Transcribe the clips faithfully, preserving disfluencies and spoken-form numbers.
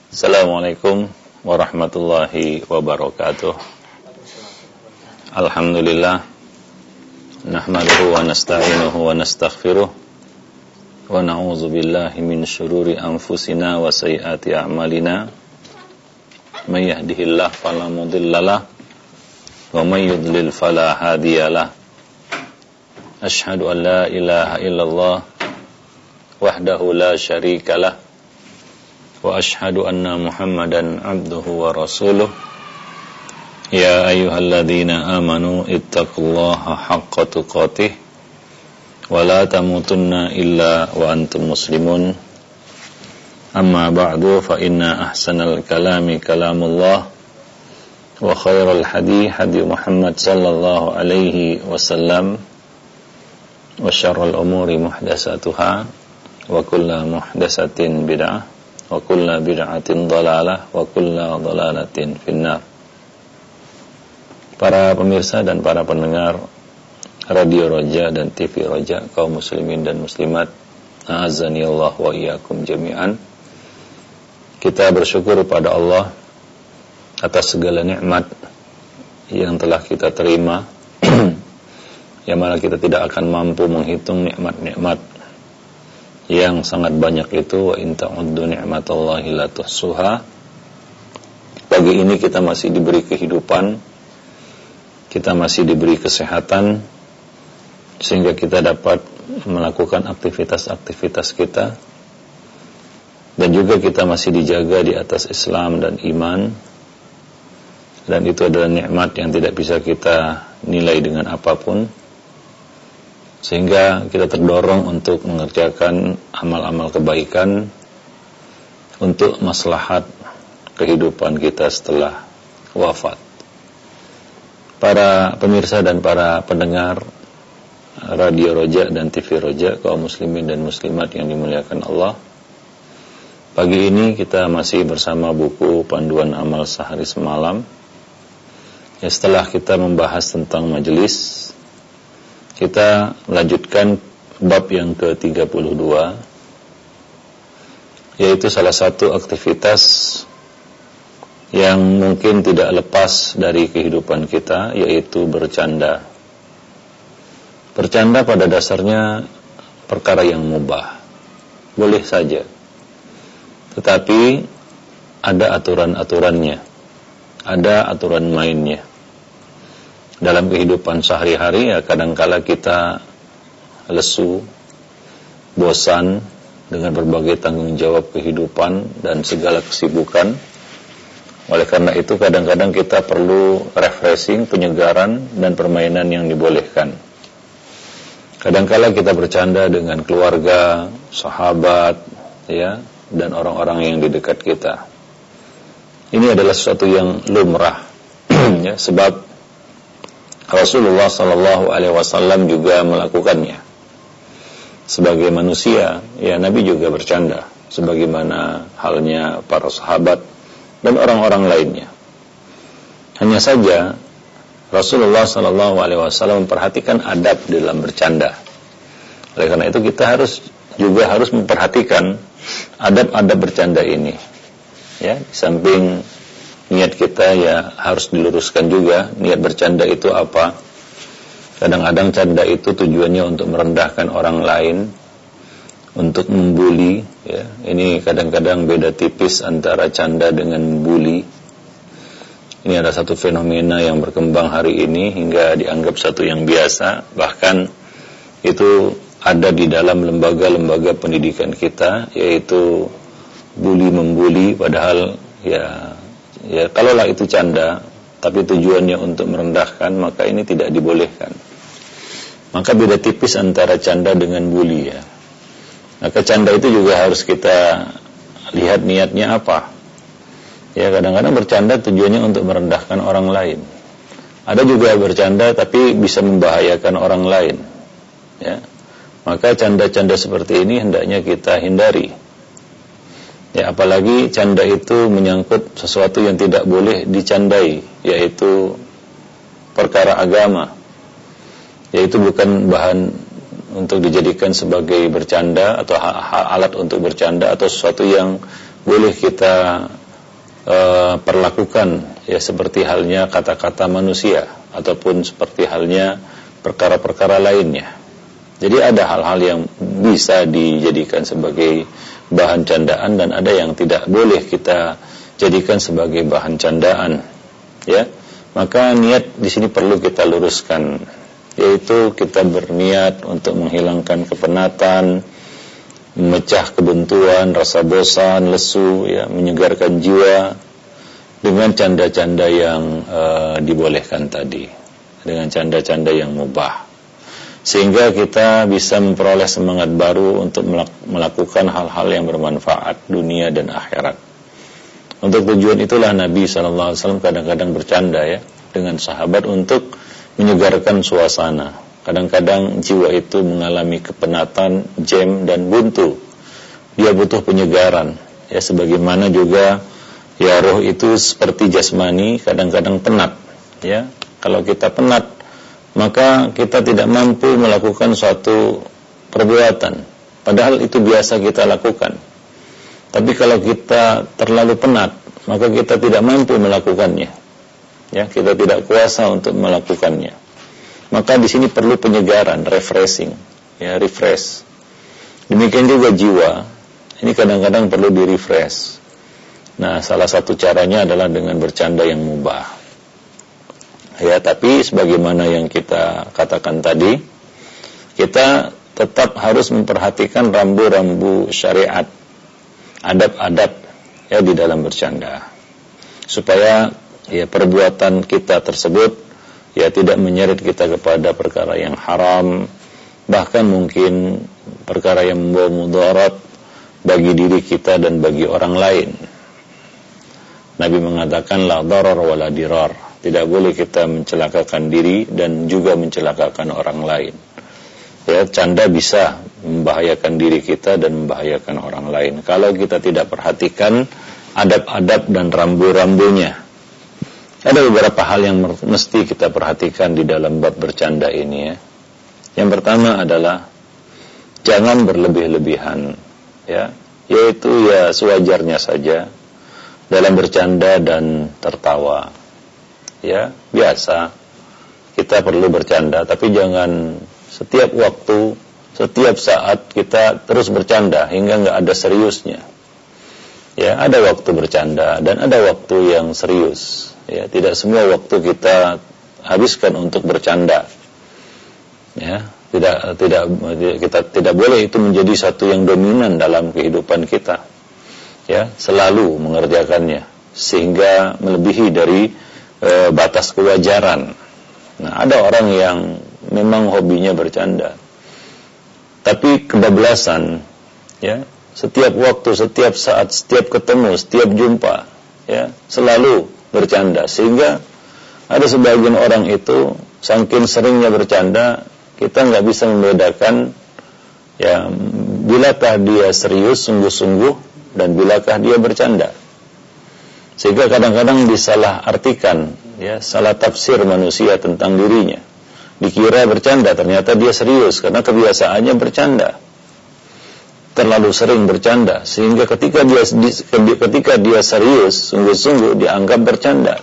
Assalamualaikum warahmatullahi wabarakatuh. Alhamdulillah, nahmaduhu wa nasta'inuhu wa nastaghfiruh, wa na'udzu billahi min syururi anfusina wa sayyiati a'malina. May yahdihillahu fala mudhillalah wa may yudlil fala hadiyalah. Asyhadu an la ilaha illallah wahdahu la syarikalah wa asyhadu anna Muhammadan abduhu wa rasuluh. Ya ayyuhalladzina amanu ittaqullaha haqqa tuqatih wa la tamutunna illa wa antum muslimun. Amma ba'du, fa inna ahsanal kalami kalamullah wa khairal hadi hadi Muhammad sallallahu alaihi wasallam wa syarrul umuri muhdatsatuha wa kullu muhdatsatin bid'ah wa kullu bid'atin dhalalah wa kullu dhalalatin finnar. Para pemirsa dan para pendengar Radio Roja dan T V Roja, kaum muslimin dan muslimat, a'azzani Allah wa iyyakum jami'an. Kita bersyukur pada Allah atas segala nikmat yang telah kita terima, yang mana kita tidak akan mampu menghitung nikmat-nikmat yang sangat banyak itu. Wa in ta'uddu ni'matallahi la tuhsuha. Pagi ini kita masih diberi kehidupan, kita masih diberi kesehatan, sehingga kita dapat melakukan aktivitas-aktivitas kita, dan juga kita masih dijaga di atas Islam dan iman. Dan itu adalah nikmat yang tidak bisa kita nilai dengan apapun, sehingga kita terdorong untuk mengerjakan amal-amal kebaikan untuk maslahat kehidupan kita setelah wafat. Para pemirsa dan para pendengar Radio Roja dan T V Roja, kaum muslimin dan muslimat yang dimuliakan Allah, pagi ini kita masih bersama buku Panduan Amal Sehari Semalam. Ya, setelah kita membahas tentang majelis, kita melanjutkan bab yang ke tiga puluh dua, yaitu salah satu aktivitas yang mungkin tidak lepas dari kehidupan kita, yaitu bercanda. Bercanda pada dasarnya perkara yang mubah, boleh saja, tetapi ada aturan-aturannya, ada aturan mainnya. Dalam kehidupan sehari-hari, ya kadangkala kita lesu, bosan dengan berbagai tanggung jawab kehidupan dan segala kesibukan. Oleh karena itu kadang-kadang kita perlu refreshing, penyegaran dan permainan yang dibolehkan. Kadangkala kita bercanda dengan keluarga, sahabat, ya, dan orang-orang yang di dekat kita. Ini adalah sesuatu yang lumrah, ya, sebab Rasulullah sallallahu alaihi wasallam juga melakukannya. Sebagai manusia, ya, Nabi juga bercanda, sebagaimana halnya para sahabat dan orang-orang lainnya. Hanya saja Rasulullah sallallahu alaihi wasallam memperhatikan adab dalam bercanda. Oleh karena itu kita harus juga harus memperhatikan adab-adab bercanda ini. Ya, di samping niat kita, ya harus diluruskan juga niat bercanda itu apa. Kadang-kadang canda itu tujuannya untuk merendahkan orang lain, untuk membuli, ya. Ini kadang-kadang beda tipis antara canda dengan membuli. Ini adalah satu fenomena yang berkembang hari ini hingga dianggap satu yang biasa. Bahkan itu ada di dalam lembaga-lembaga pendidikan kita, yaitu bully membuli, padahal ya ya kalaulah itu canda tapi tujuannya untuk merendahkan, maka ini tidak dibolehkan. Maka beda tipis antara canda dengan bully, ya. Maka canda itu juga harus kita lihat niatnya apa. Ya, kadang-kadang bercanda tujuannya untuk merendahkan orang lain. Ada juga bercanda tapi bisa membahayakan orang lain, ya. Maka canda-canda seperti ini hendaknya kita hindari. Ya, apalagi canda itu menyangkut sesuatu yang tidak boleh dicandai, yaitu perkara agama. Yaitu bukan bahan untuk dijadikan sebagai bercanda atau alat untuk bercanda, atau sesuatu yang boleh kita uh, perlakukan ya seperti halnya kata-kata manusia ataupun seperti halnya perkara-perkara lainnya. Jadi ada hal-hal yang bisa dijadikan sebagai bahan candaan dan ada yang tidak boleh kita jadikan sebagai bahan candaan, ya. Maka niat di sini perlu kita luruskan, yaitu kita berniat untuk menghilangkan kepenatan, memecah kebuntuan, rasa bosan, lesu, ya, menyegarkan jiwa dengan canda-canda yang uh, dibolehkan tadi, dengan canda-canda yang mubah, sehingga kita bisa memperoleh semangat baru untuk melakukan hal-hal yang bermanfaat dunia dan akhirat. Untuk tujuan itulah Nabi shallallahu alaihi wasallam kadang-kadang bercanda ya dengan sahabat untuk menyegarkan suasana. Kadang-kadang jiwa itu mengalami kepenatan, jam dan buntu. Dia butuh penyegaran. Ya, sebagaimana juga ya roh itu seperti jasmani, kadang-kadang penat. Ya, kalau kita penat, maka kita tidak mampu melakukan suatu perbuatan. Padahal itu biasa kita lakukan. Tapi kalau kita terlalu penat, maka kita tidak mampu melakukannya. Ya, kita tidak kuasa untuk melakukannya. Maka di sini perlu penyegaran, refreshing, ya, refresh. Demikian juga jiwa, ini kadang-kadang perlu di-refresh. Nah, salah satu caranya adalah dengan bercanda yang mubah. Ya, tapi sebagaimana yang kita katakan tadi, kita tetap harus memperhatikan rambu-rambu syariat, adab-adab ya di dalam bercanda, supaya ya perbuatan kita tersebut ya tidak menyeret kita kepada perkara yang haram, bahkan mungkin perkara yang membawa mudarat bagi diri kita dan bagi orang lain. Nabi mengatakan la darar wa la dirar, tidak boleh kita mencelakakan diri dan juga mencelakakan orang lain. Ya, canda bisa membahayakan diri kita dan membahayakan orang lain kalau kita tidak perhatikan adab-adab dan rambu-rambunya. Ada beberapa hal yang mesti kita perhatikan di dalam bab bercanda ini ya. Yang pertama adalah jangan berlebih-lebihan ya, yaitu ya sewajarnya saja dalam bercanda dan tertawa. Ya, biasa kita perlu bercanda, tapi jangan setiap waktu, setiap saat kita terus bercanda hingga nggak ada seriusnya. Ya, ada waktu bercanda dan ada waktu yang serius. Ya, tidak semua waktu kita habiskan untuk bercanda. Ya, tidak tidak kita tidak boleh itu menjadi satu yang dominan dalam kehidupan kita. Ya, selalu mengerjakannya sehingga melebihi dari e, batas kewajaran. Nah, ada orang yang memang hobinya bercanda, tapi kebablasan, ya, setiap waktu, setiap saat, setiap ketemu, setiap jumpa, ya, selalu bercanda, sehingga ada sebagian orang itu saking seringnya bercanda, kita nggak bisa membedakan, ya, bilakah dia serius, sungguh-sungguh, dan bilakah dia bercanda, sehingga kadang-kadang disalah artikan, ya, salah tafsir manusia tentang dirinya. Dikira bercanda, ternyata dia serius karena kebiasaannya bercanda, terlalu sering bercanda, sehingga ketika dia ketika dia serius, sungguh-sungguh dianggap bercanda.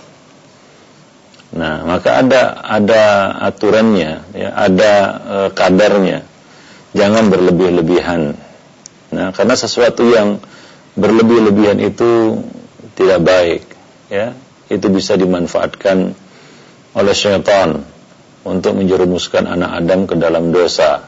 Nah, maka ada ada aturannya, ya, ada e, kadarnya. Jangan berlebih-lebihan. Nah, karena sesuatu yang berlebih-lebihan itu tidak baik, ya. Itu bisa dimanfaatkan oleh syaitan untuk menjerumuskan anak Adam ke dalam dosa.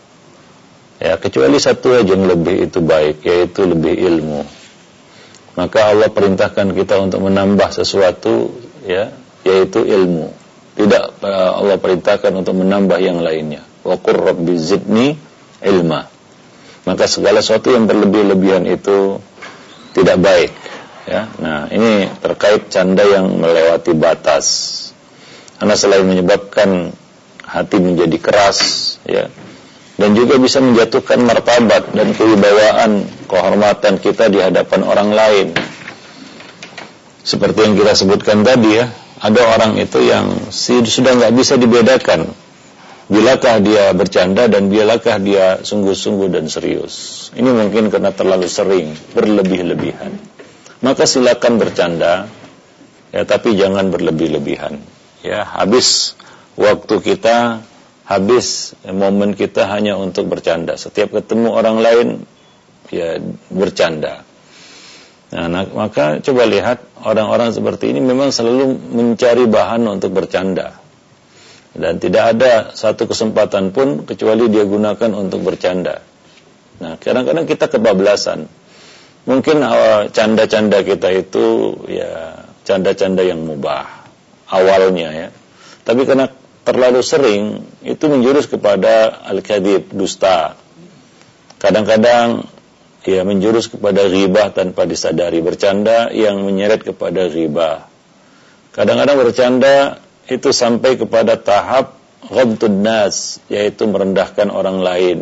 Ya, kecuali satu aja yang lebih itu baik, yaitu lebih ilmu. Maka Allah perintahkan kita untuk menambah sesuatu, ya, yaitu ilmu. Tidak Allah perintahkan untuk menambah yang lainnya. Wa qur rabbi zidni ilma. Maka segala sesuatu yang berlebih-lebihan itu tidak baik, ya. Nah, ini terkait canda yang melewati batas. Karena selain menyebabkan hati menjadi keras, ya, dan juga bisa menjatuhkan martabat dan kewibawaan, kehormatan kita di hadapan orang lain. Seperti yang kita sebutkan tadi, ya, ada orang itu yang sudah nggak bisa dibedakan bilakah dia bercanda dan bilakah dia sungguh-sungguh dan serius. Ini mungkin karena terlalu sering berlebih-lebihan. maka silakan bercanda, ya, tapi jangan berlebih-lebihan. Ya, habis waktu kita, habis momen kita hanya untuk bercanda. Setiap ketemu orang lain, ya bercanda. Nah, maka coba lihat orang-orang seperti ini memang selalu mencari bahan untuk bercanda. Dan tidak ada satu kesempatan pun kecuali dia gunakan untuk bercanda. Nah, kadang-kadang kita kebablasan. Mungkin awal canda-canda kita itu ya canda-canda yang mubah awalnya ya. Tapi karena terlalu sering itu menjurus kepada al-kadzib, dusta. Kadang-kadang ya menjurus kepada ghibah tanpa disadari, bercanda yang menyeret kepada ghibah. Kadang-kadang bercanda itu sampai kepada tahap ghamtun nas, yaitu merendahkan orang lain,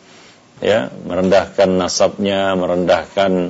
ya, merendahkan nasabnya, merendahkan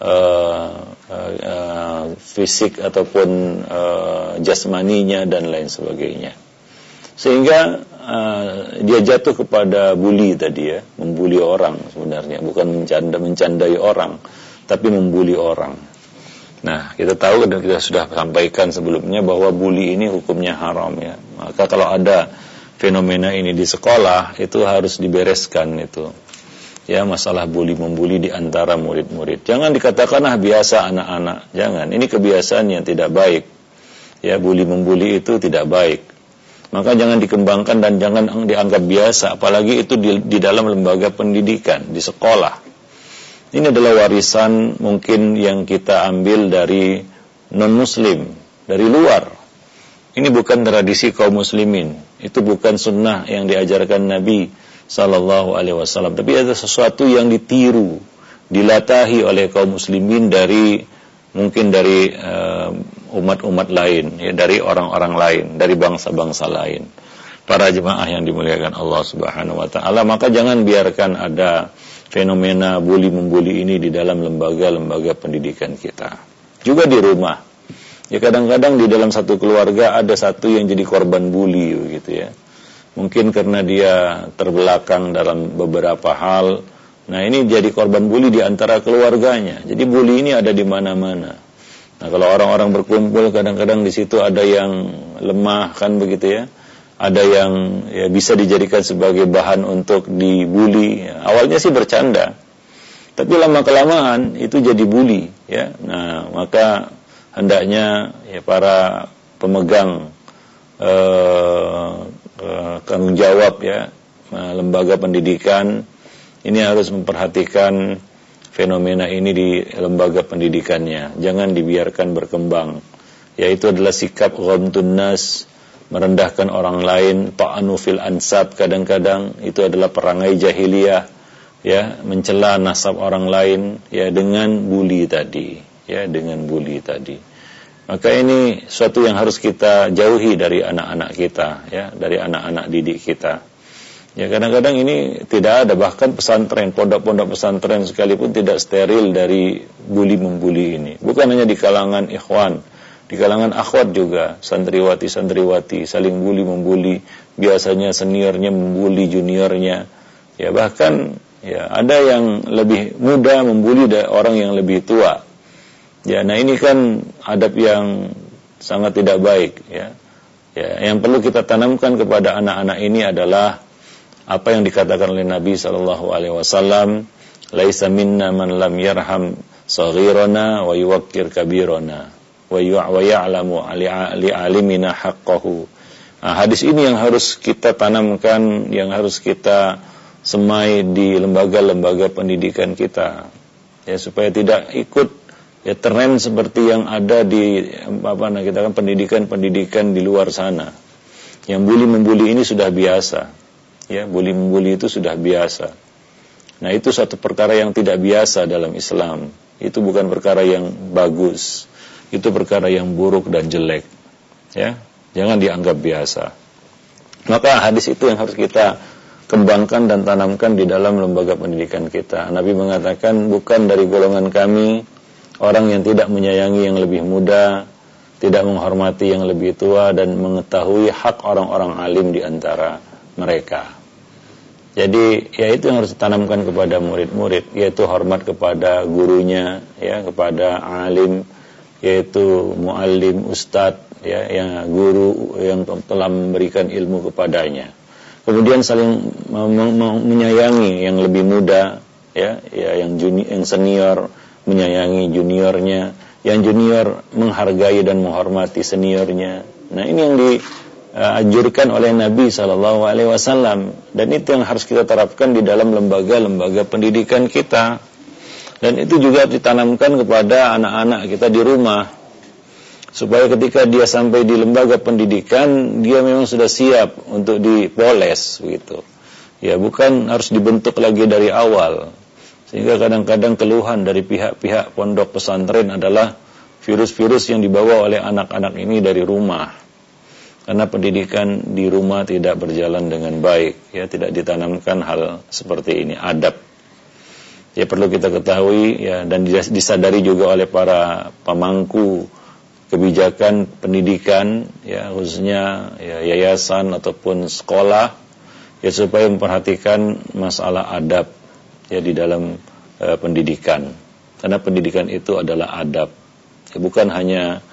uh, uh, uh, fisik ataupun uh, jasmaninya dan lain sebagainya, sehingga uh, dia jatuh kepada bully tadi ya, membuli orang sebenarnya, bukan mencanda mencandai orang, tapi membuli orang. Nah, kita tahu dan kita sudah sampaikan sebelumnya bahwa bully ini hukumnya haram ya. Maka kalau ada fenomena ini di sekolah, itu harus dibereskan itu. Ya, masalah bully membuli di antara murid-murid. Jangan dikatakan ah biasa anak-anak. Jangan, ini kebiasaan yang tidak baik. Ya, bully membuli itu tidak baik. Maka jangan dikembangkan dan jangan dianggap biasa, apalagi itu di, di dalam lembaga pendidikan, di sekolah. Ini adalah warisan mungkin yang kita ambil dari non-muslim, dari luar. Ini bukan tradisi kaum muslimin. Itu bukan sunnah yang diajarkan Nabi sallallahu alaihi wasallam. Tapi ada sesuatu yang ditiru, dilatahi oleh kaum muslimin dari mungkin dari uh, umat-umat lain, ya, dari orang-orang lain, dari bangsa-bangsa lain. Para jemaah yang dimuliakan Allah Subhanahu wa taala, maka jangan biarkan ada fenomena bully-membuli ini di dalam lembaga-lembaga pendidikan kita. Juga di rumah. Ya, kadang-kadang di dalam satu keluarga ada satu yang jadi korban bully gitu ya. Mungkin karena dia terbelakang dalam beberapa hal. Nah, ini jadi korban bully di antara keluarganya. Jadi bully ini ada di mana-mana. Nah, kalau orang-orang berkumpul kadang-kadang di situ ada yang lemah kan begitu ya. Ada yang ya, bisa dijadikan sebagai bahan untuk dibully. Ya, awalnya sih bercanda, tapi lama-kelamaan itu jadi bully. Ya, nah maka hendaknya ya, para pemegang eh, eh, tanggung jawab ya lembaga pendidikan ini harus memperhatikan fenomena ini di lembaga pendidikannya. Jangan dibiarkan berkembang. Yaitu adalah sikap ghamtun nas, merendahkan orang lain, ta'anu fil ansab, kadang-kadang itu adalah perangai jahiliyah, ya, mencela nasab orang lain, ya, dengan bully tadi, ya, dengan bully tadi. Maka ini suatu yang harus kita jauhi dari anak-anak kita, ya, dari anak-anak didik kita. Ya, kadang-kadang ini tidak ada, bahkan pesantren, pondok-pondok pesantren sekalipun tidak steril dari bully-membuli ini. Bukan hanya di kalangan ikhwan, di kalangan akhwat juga, santriwati-santriwati saling bully-membuli, biasanya seniornya membuli juniornya. Ya, bahkan ya ada yang lebih muda membuli orang yang lebih tua. Ya, nah ini kan adab yang sangat tidak baik ya. Ya, yang perlu kita tanamkan kepada anak-anak ini adalah apa yang dikatakan oleh Nabi sallallahu alaihi wasallam, laisa minna man lam yarham saghirana wa yuwaqqir kabirana wa ya'lamu li'alimina haqqahu. Nah, hadis ini yang harus kita tanamkan, yang harus kita semai di lembaga-lembaga pendidikan kita, ya, supaya tidak ikut ya tren seperti yang ada di apa nah kita kan pendidikan-pendidikan di luar sana. Yang bully-membuli ini sudah biasa. Ya, bully-membuli itu sudah biasa. Nah, itu satu perkara yang tidak biasa dalam Islam. Itu bukan perkara yang bagus. Itu perkara yang buruk dan jelek. Ya, jangan dianggap biasa. Maka hadis itu yang harus kita kembangkan dan tanamkan di dalam lembaga pendidikan kita. Nabi mengatakan, bukan dari golongan kami orang yang tidak menyayangi yang lebih muda, tidak menghormati yang lebih tua, dan mengetahui hak orang-orang alim di antara mereka. Jadi ya itu yang harus ditanamkan kepada murid-murid, yaitu hormat kepada gurunya, ya, kepada alim, yaitu muallim, ustadz, ya, yang guru yang telah memberikan ilmu kepadanya. Kemudian saling menyayangi yang lebih muda, ya, ya yang junior, yang senior menyayangi juniornya, yang junior menghargai dan menghormati seniornya. Nah, ini yang dianjurkan oleh Nabi shallallahu alaihi wasallam, dan itu yang harus kita terapkan di dalam lembaga-lembaga pendidikan kita. Dan itu juga ditanamkan kepada anak-anak kita di rumah, supaya ketika dia sampai di lembaga pendidikan, dia memang sudah siap untuk dipoles gitu. Ya, bukan harus dibentuk lagi dari awal. Sehingga kadang-kadang keluhan dari pihak-pihak pondok pesantren adalah virus-virus yang dibawa oleh anak-anak ini dari rumah. Karena pendidikan di rumah tidak berjalan dengan baik, ya, tidak ditanamkan hal seperti ini, adab. Ya, perlu kita ketahui, ya, dan disadari juga oleh para pemangku kebijakan pendidikan, ya, khususnya ya, yayasan ataupun sekolah, ya, supaya memperhatikan masalah adab, ya, di dalam uh, pendidikan. Karena pendidikan itu adalah adab, ya, bukan hanya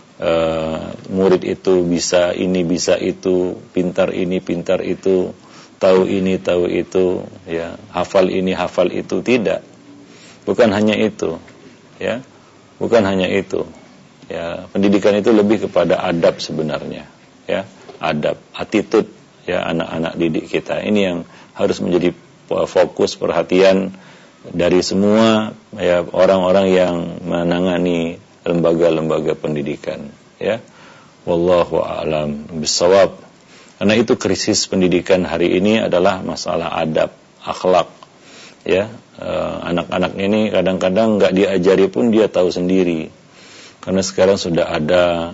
uh, murid itu bisa ini bisa itu, pintar ini pintar itu, tahu ini tahu itu, ya, hafal ini hafal itu, tidak. Bukan hanya itu, ya, bukan hanya itu. Ya, pendidikan itu lebih kepada adab sebenarnya, ya, adab, attitude, ya, anak-anak didik kita. Ini yang harus menjadi fokus perhatian dari semua, ya, orang-orang yang menangani lembaga-lembaga pendidikan, ya. Wallahu a'lam bishawab. Karena itu krisis pendidikan hari ini adalah masalah adab, akhlak, ya. Eh, anak-anak ini kadang-kadang nggak diajari pun dia tahu sendiri. Karena sekarang sudah ada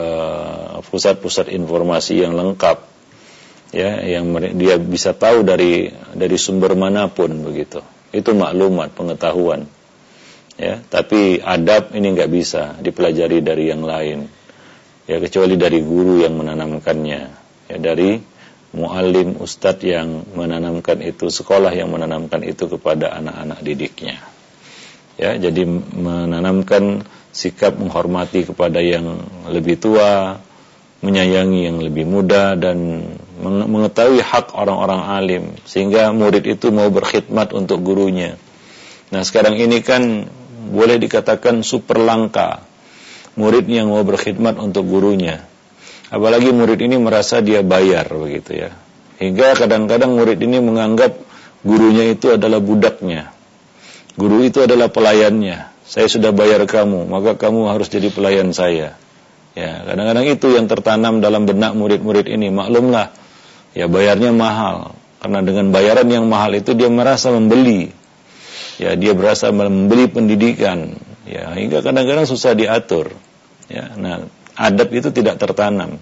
uh, pusat-pusat informasi yang lengkap, ya, yang dia bisa tahu dari dari sumber manapun begitu. Itu maklumat, pengetahuan, ya. Tapi adab ini nggak bisa dipelajari dari yang lain, ya, kecuali dari guru yang menanamkannya, ya, dari muallim, ustadz yang menanamkan itu, sekolah yang menanamkan itu kepada anak-anak didiknya, ya. Jadi menanamkan sikap menghormati kepada yang lebih tua, menyayangi yang lebih muda, dan mengetahui hak orang-orang alim, sehingga murid itu mau berkhidmat untuk gurunya. Nah, sekarang ini kan boleh dikatakan super langka murid yang mau berkhidmat untuk gurunya. Apalagi murid ini merasa dia bayar begitu, ya. Hingga kadang-kadang murid ini menganggap gurunya itu adalah budaknya. Guru itu adalah pelayannya. Saya sudah bayar kamu, maka kamu harus jadi pelayan saya. Ya, kadang-kadang itu yang tertanam dalam benak murid-murid ini. Maklumlah, ya, bayarnya mahal. Karena dengan bayaran yang mahal itu dia merasa membeli. Ya, dia berasa membeli pendidikan. Ya, hingga kadang-kadang susah diatur. Ya, nah, adab itu tidak tertanam.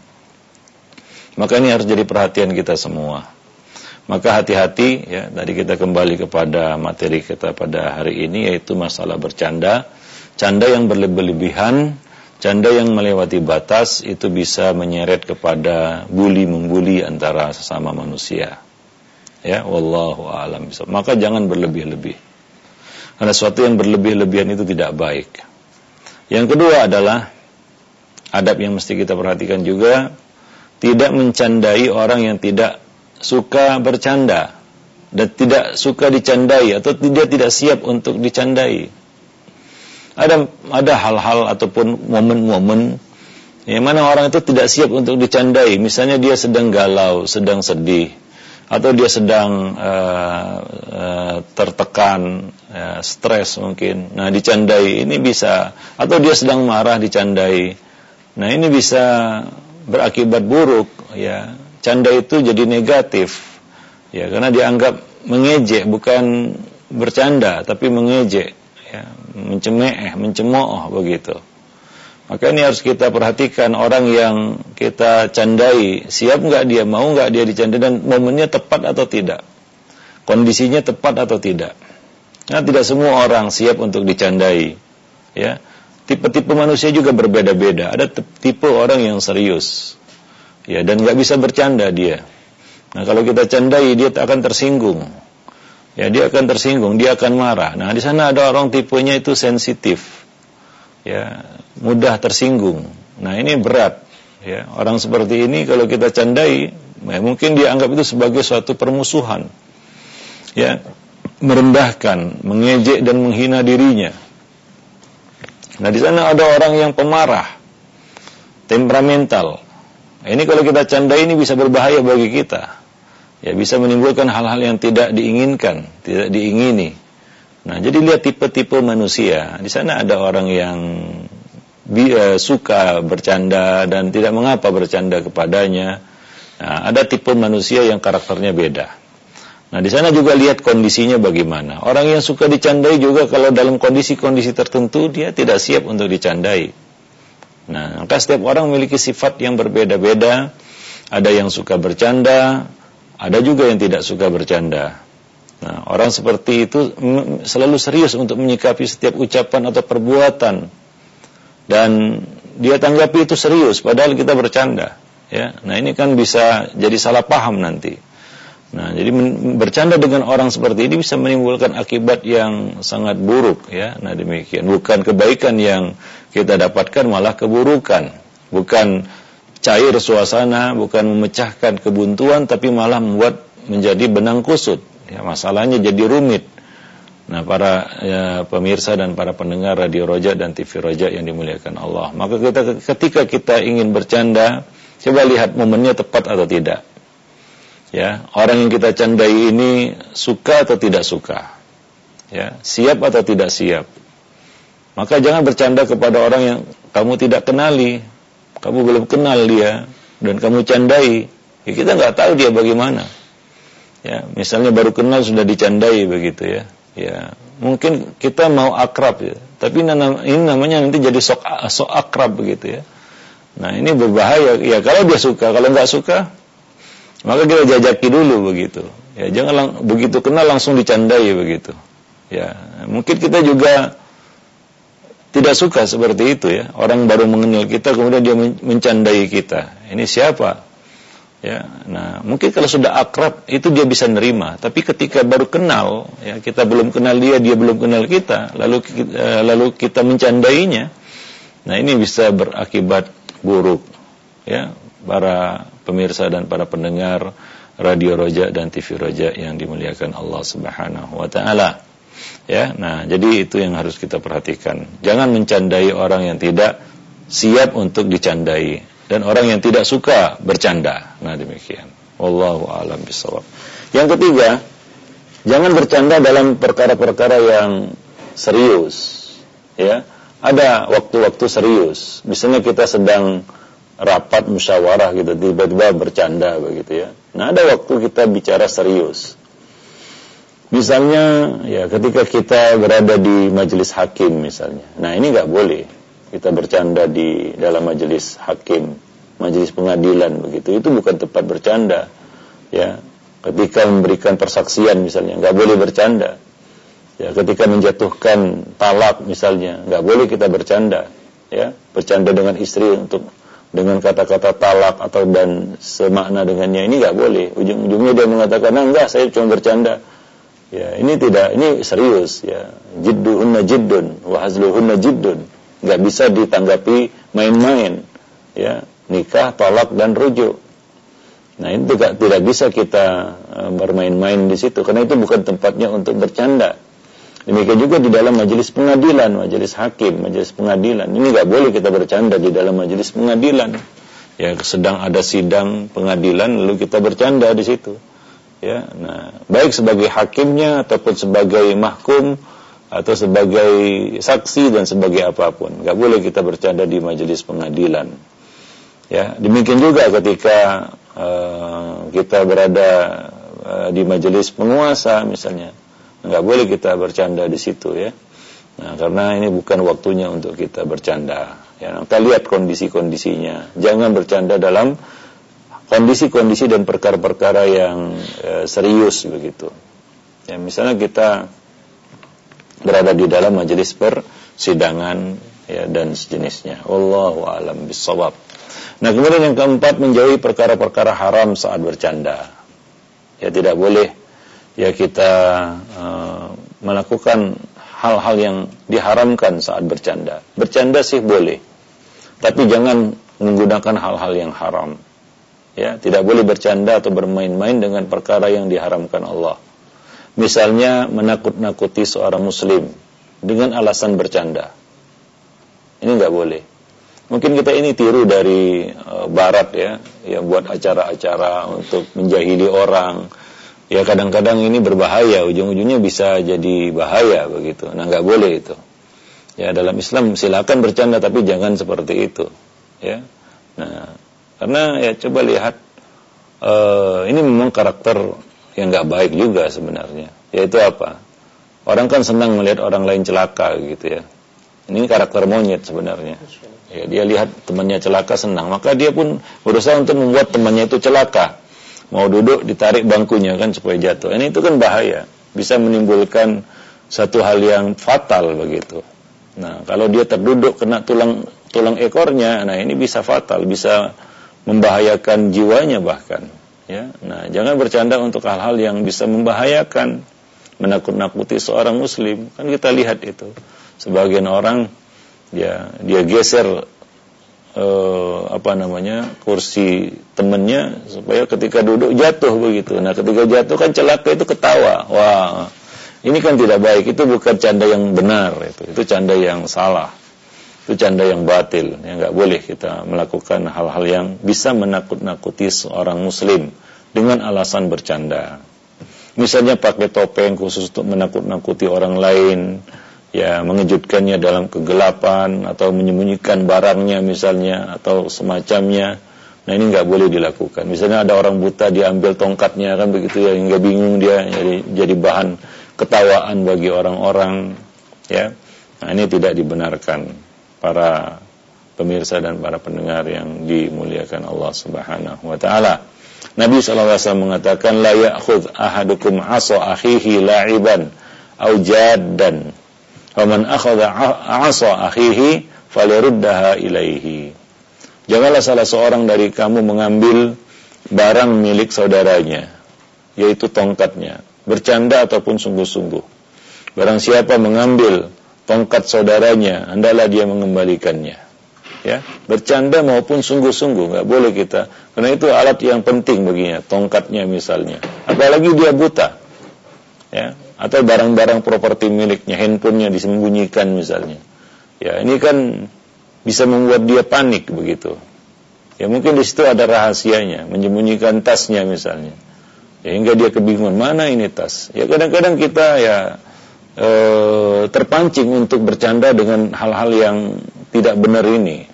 Maka ini harus jadi perhatian kita semua. Maka hati-hati, ya, tadi kita kembali kepada materi kita pada hari ini, yaitu masalah bercanda. Canda yang berlebihan, canda yang melewati batas, itu bisa menyeret kepada bully-membuli antara sesama manusia. Ya, wallahu a'lam bishawab. Maka jangan berlebih-lebih. Karena sesuatu yang berlebih-lebihan itu tidak baik. Yang kedua adalah adab yang mesti kita perhatikan juga, tidak mencandai orang yang tidak suka bercanda dan tidak suka dicandai, atau tidak tidak siap untuk dicandai. Ada ada hal-hal ataupun momen-momen yang mana orang itu tidak siap untuk dicandai. Misalnya dia sedang galau, sedang sedih, atau dia sedang uh, uh, tertekan, uh, stres mungkin. Nah, dicandai ini bisa, atau dia sedang marah dicandai. Nah, ini bisa berakibat buruk, ya. Canda itu jadi negatif, ya, karena dianggap mengejek, bukan bercanda, tapi mengejek, ya, mencemeh, mencemooh begitu. Maka ini harus kita perhatikan, orang yang kita candai, siap nggak dia, mau nggak dia dicandai, dan momennya tepat atau tidak, kondisinya tepat atau tidak. Nah, tidak semua orang siap untuk dicandai, ya. Tipe-tipe manusia juga berbeda-beda. Ada tipe orang yang serius, ya, dan nggak bisa bercanda dia. Nah, kalau kita candai, dia akan tersinggung. Ya, dia akan tersinggung, dia akan marah. Nah, di sana ada orang tipenya itu sensitif. Ya, mudah tersinggung. Nah, ini berat. Ya, orang seperti ini kalau kita candai, ya, mungkin dia anggap itu sebagai suatu permusuhan. Ya, merendahkan, mengejek dan menghina dirinya. Nah, di sana ada orang yang pemarah, temperamental. Nah, ini kalau kita candai ini bisa berbahaya bagi kita. Ya, bisa menimbulkan hal-hal yang tidak diinginkan, tidak diingini. Nah, jadi lihat tipe-tipe manusia. Di sana ada orang yang bi- uh, suka bercanda dan tidak mengapa bercanda kepadanya. Nah, ada tipe manusia yang karakternya beda. Nah, di sana juga lihat kondisinya bagaimana. Orang yang suka dicandai juga kalau dalam kondisi-kondisi tertentu dia tidak siap untuk dicandai. Nah, maka setiap orang memiliki sifat yang berbeda-beda. Ada yang suka bercanda, ada juga yang tidak suka bercanda. Nah, orang seperti itu selalu serius untuk menyikapi setiap ucapan atau perbuatan. Dan dia tanggapi itu serius, padahal kita bercanda. Ya, nah ini kan bisa jadi salah paham nanti. Nah, jadi bercanda dengan orang seperti ini bisa menimbulkan akibat yang sangat buruk, ya. Nah, demikian. Bukan kebaikan yang kita dapatkan, malah keburukan. Bukan cair suasana, bukan memecahkan kebuntuan, tapi malah membuat menjadi benang kusut. Ya, masalahnya jadi rumit. Nah, para ya, pemirsa dan para pendengar Radio Roja dan T V Roja yang dimuliakan Allah. Maka kita, ketika kita ingin bercanda, coba lihat momennya tepat atau tidak. Ya, orang yang kita candai ini suka atau tidak suka, ya, siap atau tidak siap. Maka jangan bercanda kepada orang yang kamu tidak kenali, kamu belum kenal dia, dan kamu candai. Ya, kita nggak tahu dia bagaimana. Ya, misalnya baru kenal sudah dicandai begitu ya. Ya, mungkin kita mau akrab ya, tapi ini namanya nanti jadi sok sok akrab begitu ya. Nah, ini berbahaya. Ya, kalau dia suka, kalau nggak suka, maka kita jajaki dulu begitu. Ya, jangan lang- begitu kenal langsung dicandai begitu. Ya, mungkin kita juga tidak suka seperti itu ya. Orang baru mengenal kita kemudian dia men- mencandai kita. Ini siapa? Ya, nah, mungkin kalau sudah akrab itu dia bisa nerima, tapi ketika baru kenal, ya, kita belum kenal dia, dia belum kenal kita, lalu kita, lalu kita mencandainya. Nah, ini bisa berakibat buruk. Ya, para pemirsa dan para pendengar Radio Roja dan T V Roja yang dimuliakan Allah Subhanahu wa taala. Ya, nah, jadi itu yang harus kita perhatikan. Jangan mencandai orang yang tidak siap untuk dicandai dan orang yang tidak suka bercanda. Nah, demikian. Wallahu a'lam bishawab. Yang ketiga, jangan bercanda dalam perkara-perkara yang serius. Ya, ada waktu-waktu serius. Misalnya kita sedang rapat musyawarah gitu, tiba-tiba bercanda begitu ya. Nah, ada waktu kita bicara serius. Misalnya ya ketika kita berada di majelis hakim misalnya. Nah, ini nggak boleh kita bercanda di dalam majelis hakim, majelis pengadilan begitu. Itu bukan tempat bercanda. Ya, ketika memberikan persaksian misalnya nggak boleh bercanda. Ya, ketika menjatuhkan talak misalnya nggak boleh kita bercanda. Ya, bercanda dengan istri untuk dengan kata-kata talak atau dan semakna dengannya, ini nggak boleh. Ujung-ujungnya dia mengatakan, nah, enggak, saya cuma bercanda. Ya, ini tidak, ini serius ya. Jidduhunna jiddun wa hazluhunna jiddun. Nggak bisa ditanggapi main-main. Ya, nikah, talak dan rujuk. Nah, itu tidak, tidak bisa kita uh, bermain-main di situ karena itu bukan tempatnya untuk bercanda. Demikian juga di dalam majelis pengadilan, majelis hakim, majelis pengadilan. Ini nggak boleh kita bercanda di dalam majelis pengadilan. Ya, sedang ada sidang pengadilan lalu kita bercanda di situ. Ya, nah, baik sebagai hakimnya ataupun sebagai mahkum atau sebagai saksi dan sebagai apapun, nggak boleh kita bercanda di majelis pengadilan. Ya, demikian juga ketika uh, kita berada uh, di majelis penguasa misalnya. Nggak boleh kita bercanda di situ ya. Nah, karena ini bukan waktunya untuk kita bercanda. Ya, kita lihat kondisi-kondisinya. Jangan bercanda dalam kondisi-kondisi dan perkara-perkara yang e, serius begitu. Ya, misalnya kita berada di dalam majelis persidangan ya, dan sejenisnya. Wallahu a'lam bishawab. Nah, kemudian yang keempat, menjauhi perkara-perkara haram saat bercanda. Ya tidak boleh ya kita uh, melakukan hal-hal yang diharamkan saat bercanda. Bercanda sih boleh, tapi jangan menggunakan hal-hal yang haram. Ya, tidak boleh bercanda atau bermain-main dengan perkara yang diharamkan Allah. Misalnya menakut-nakuti seorang muslim dengan alasan bercanda. Ini enggak boleh. Mungkin kita ini tiru dari uh, barat ya, yang buat acara-acara untuk menjahili orang. Ya kadang-kadang ini berbahaya, ujung-ujungnya bisa jadi bahaya begitu. Nah enggak boleh itu. Ya dalam Islam silakan bercanda tapi jangan seperti itu. Ya. Nah, karena ya coba lihat uh, ini memang karakter yang enggak baik juga sebenarnya. Yaitu apa? Orang kan senang melihat orang lain celaka gitu ya. Ini karakter monyet sebenarnya. Ya, dia lihat temannya celaka senang, maka dia pun berusaha untuk membuat temannya itu celaka. Mau duduk ditarik bangkunya kan supaya jatuh. Ini itu kan bahaya, bisa menimbulkan satu hal yang fatal begitu. Nah, kalau dia terduduk kena tulang tulang ekornya, nah ini bisa fatal, bisa membahayakan jiwanya bahkan. Ya, nah jangan bercanda untuk hal-hal yang bisa membahayakan, menakut-nakuti seorang muslim. Kan kita lihat itu, sebagian orang ya dia geser Uh, apa namanya kursi temennya supaya ketika duduk jatuh begitu. Nah ketika jatuh kan celaka itu ketawa. Wah ini kan tidak baik. Itu bukan canda yang benar. Itu itu canda yang salah. Itu canda yang batil. Ya nggak boleh kita melakukan hal-hal yang bisa menakut-nakuti seorang muslim dengan alasan bercanda. Misalnya pakai topeng khusus untuk menakut-nakuti orang lain. Ya mengejutkannya dalam kegelapan atau menyembunyikan barangnya misalnya atau semacamnya. Nah ini nggak boleh dilakukan. Misalnya ada orang buta diambil tongkatnya kan begitu ya, hingga bingung dia jadi jadi bahan ketawaan bagi orang-orang ya. Nah ini tidak dibenarkan para pemirsa dan para pendengar yang dimuliakan Allah Subhanahu wa taala. Nabi sallallahu alaihi wasallam mengatakan la ya'khudh ahadukum 'asa akhihi la'iban aw jaddan. Faman akhadha 'asa akhihi falyaruddaha ilaihi. Janganlah salah seorang dari kamu mengambil barang milik saudaranya, yaitu tongkatnya, bercanda ataupun sungguh-sungguh. Barang siapa mengambil tongkat saudaranya, hendaklah dia mengembalikannya. Ya, bercanda maupun sungguh-sungguh, enggak boleh kita. Karena itu alat yang penting baginya, tongkatnya misalnya. Apalagi dia buta. Ya, atau barang-barang properti miliknya, handphonenya disembunyikan misalnya. Ya, ini kan bisa membuat dia panik begitu. Ya, mungkin di situ ada rahasianya, menyembunyikan tasnya misalnya. Ya, hingga dia kebingungan, mana ini tas? Ya, kadang-kadang kita ya e, terpancing untuk bercanda dengan hal-hal yang tidak benar ini.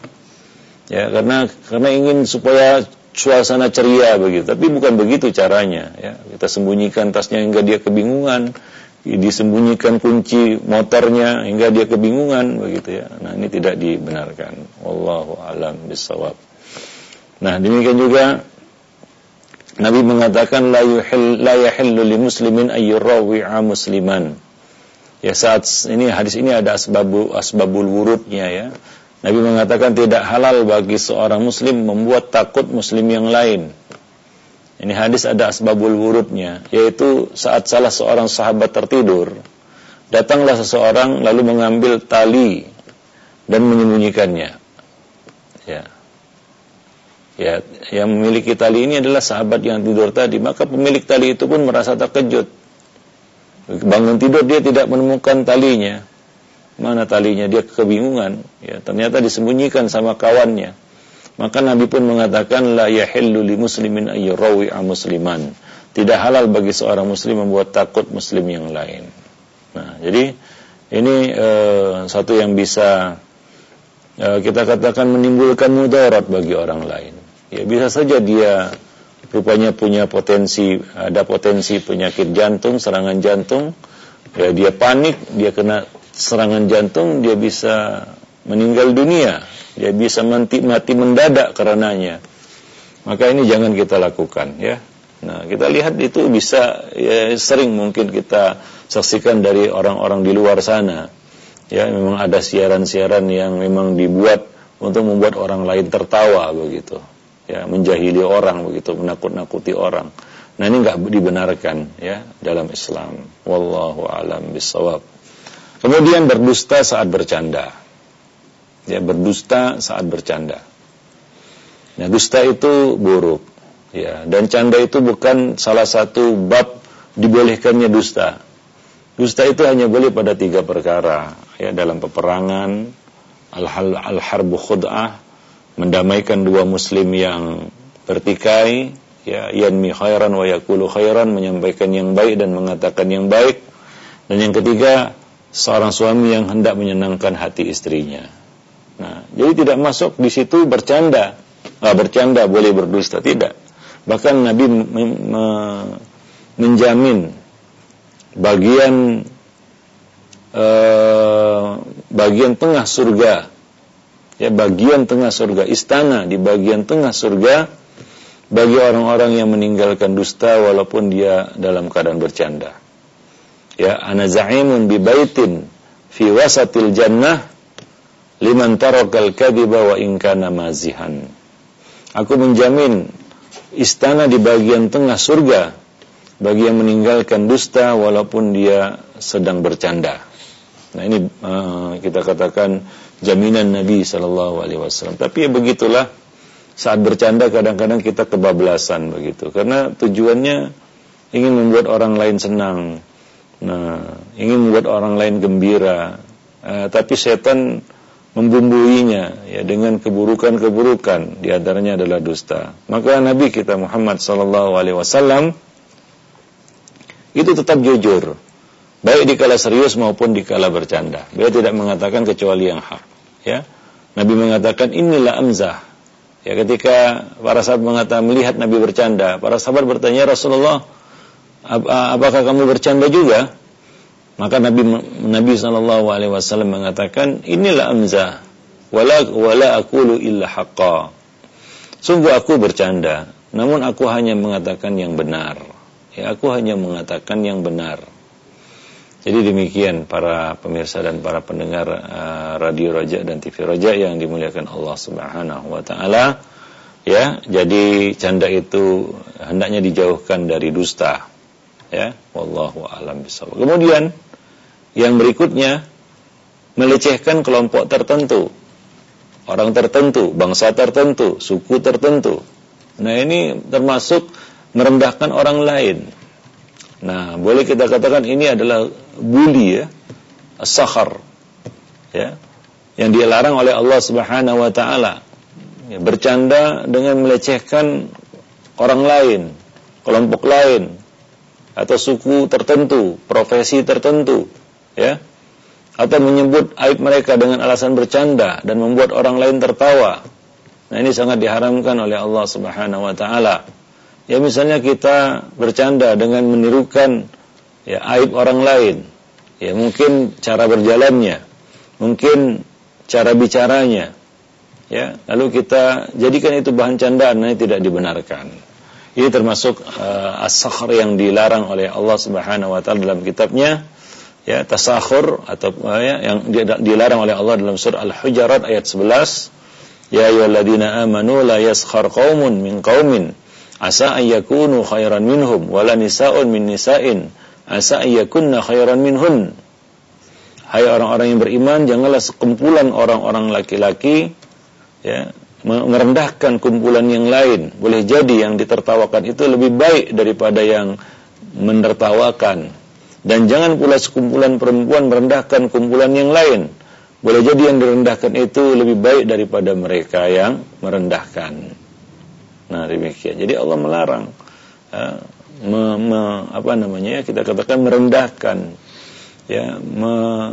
Ya, karena karena ingin supaya suasana ceria begitu, tapi bukan begitu caranya ya. Kita sembunyikan tasnya hingga dia kebingungan, disembunyikan kunci motornya hingga dia kebingungan begitu ya. Nah, ini tidak dibenarkan. Wallahu a'lam bishawab. Nah, demikian juga Nabi mengatakan la yuhil la yahillu li muslimin ay yurawi'a musliman. Ya, saat ini hadis ini ada asbabu asbabul wurudnya ya. Nabi mengatakan tidak halal bagi seorang muslim membuat takut muslim yang lain. Ini hadis ada asbabul wurudnya, yaitu saat salah seorang sahabat tertidur, datanglah seseorang lalu mengambil tali dan menyembunyikannya. Ya. Ya, yang memiliki tali ini adalah sahabat yang tidur tadi, maka pemilik tali itu pun merasa terkejut. Bangun tidur dia tidak menemukan talinya. Mana talinya, dia kebingungan ya, ternyata disembunyikan sama kawannya. Maka Nabi pun mengatakan la yahillu li muslimin ay yurawi'a musliman. Tidak halal bagi seorang muslim membuat takut muslim yang lain. Nah, jadi ini uh, satu yang bisa uh, kita katakan menimbulkan mudarat bagi orang lain. Ya, bisa saja dia rupanya punya potensi, ada potensi penyakit jantung, serangan jantung. Ya, dia panik, dia kena serangan jantung, dia bisa meninggal dunia, dia bisa mati, mati mendadak karenanya. Maka ini jangan kita lakukan ya. Nah, kita lihat itu bisa ya, sering mungkin kita saksikan dari orang-orang di luar sana. Ya, memang ada siaran-siaran yang memang dibuat untuk membuat orang lain tertawa begitu. Ya, menjahili orang begitu, menakut-nakuti orang. Nah, ini enggak dibenarkan ya dalam Islam. Wallahu a'lam bishawab. Kemudian berdusta saat bercanda. Ya, berdusta saat bercanda. Nah, dusta itu buruk. Ya, dan canda itu bukan salah satu bab dibolehkannya dusta. Dusta itu hanya boleh pada tiga perkara, ya, dalam peperangan, al-harbu khud'ah, mendamaikan dua muslim yang bertikai, ya, yanmi khairan wa yaqulu khairan, menyampaikan yang baik dan mengatakan yang baik. Dan yang ketiga, seorang suami yang hendak menyenangkan hati istrinya. Nah, jadi tidak masuk di situ bercanda. Ah, bercanda boleh, berdusta tidak. Bahkan Nabi me- me- menjamin bagian uh, bagian tengah surga, ya, bagian tengah surga, istana di bagian tengah surga bagi orang-orang yang meninggalkan dusta walaupun dia dalam keadaan bercanda. Ya, ana za'imun bi baitin fi wasatil jannah liman tarakal kadhiba wa in kana mazihan. Aku menjamin istana di bagian tengah surga bagi yang meninggalkan dusta walaupun dia sedang bercanda. Nah, ini uh, kita katakan jaminan Nabi sallallahu alaihi wasallam. Tapi ya begitulah, saat bercanda kadang-kadang kita kebablasan begitu, karena tujuannya ingin membuat orang lain senang. Nah, ingin membuat orang lain gembira. Uh, tapi setan membumbuinya ya dengan keburukan-keburukan, di antaranya adalah dusta. Maka Nabi kita Muhammad sallallahu alaihi wasallam itu tetap jujur, baik dikala serius maupun dikala bercanda. Beliau tidak mengatakan kecuali yang hak, ya. Nabi mengatakan inilah amzah. Ya, ketika para sahabat mengatakan melihat Nabi bercanda, para sahabat bertanya, Rasulullah, apakah kamu bercanda juga? Maka Nabi Nabi sallallahu alaihi wasallam mengatakan, inilah amzah, wala wala aqulu illa haqqa. Sungguh aku bercanda, namun aku hanya mengatakan yang benar. Ya, aku hanya mengatakan yang benar. Jadi demikian para pemirsa dan para pendengar uh, Radio Raja dan T V Raja yang dimuliakan Allah Subhanahu wa taala. Ya, jadi canda itu hendaknya dijauhkan dari dusta. Ya, wallahu a'lam bishawab. Kemudian yang berikutnya, melecehkan kelompok tertentu, orang tertentu, bangsa tertentu, suku tertentu. Nah, ini termasuk merendahkan orang lain. Nah, boleh kita katakan ini adalah bully, ya, as-sakhar, ya, yang dilarang oleh Allah Subhanahu wa taala. Ya, bercanda dengan melecehkan orang lain, kelompok lain, atau suku tertentu, profesi tertentu, ya, atau menyebut aib mereka dengan alasan bercanda dan membuat orang lain tertawa. Nah, ini sangat diharamkan oleh Allah Subhanahu wa taala. Ya, misalnya kita bercanda dengan menirukan, ya, aib orang lain. Ya, mungkin cara berjalannya, mungkin cara bicaranya, ya, lalu kita jadikan itu bahan candaan. Nah, ini tidak dibenarkan. Ini termasuk uh, as-sakhr yang dilarang oleh Allah Subhanahu wa taala dalam kitabnya, ya, tasakhur atau uh, ya, yang dilarang oleh Allah dalam surah Al-Hujurat ayat sebelas. Ya ayyuhalladzina amanu la yaskhar qaumun min qaumin asa an yakunu khairan minhum wala nisa'un min nisa'in asa an yakunna khairan minhun. Hai orang-orang yang beriman, janganlah sekumpulan orang-orang laki-laki, ya, merendahkan kumpulan yang lain. Boleh jadi yang ditertawakan itu lebih baik daripada yang menertawakan. Dan jangan pula sekumpulan perempuan merendahkan kumpulan yang lain. Boleh jadi yang direndahkan itu lebih baik daripada mereka yang merendahkan. Nah, demikian. Jadi Allah melarang, ya, me, me, apa namanya, ya, kita katakan merendahkan, ya, me,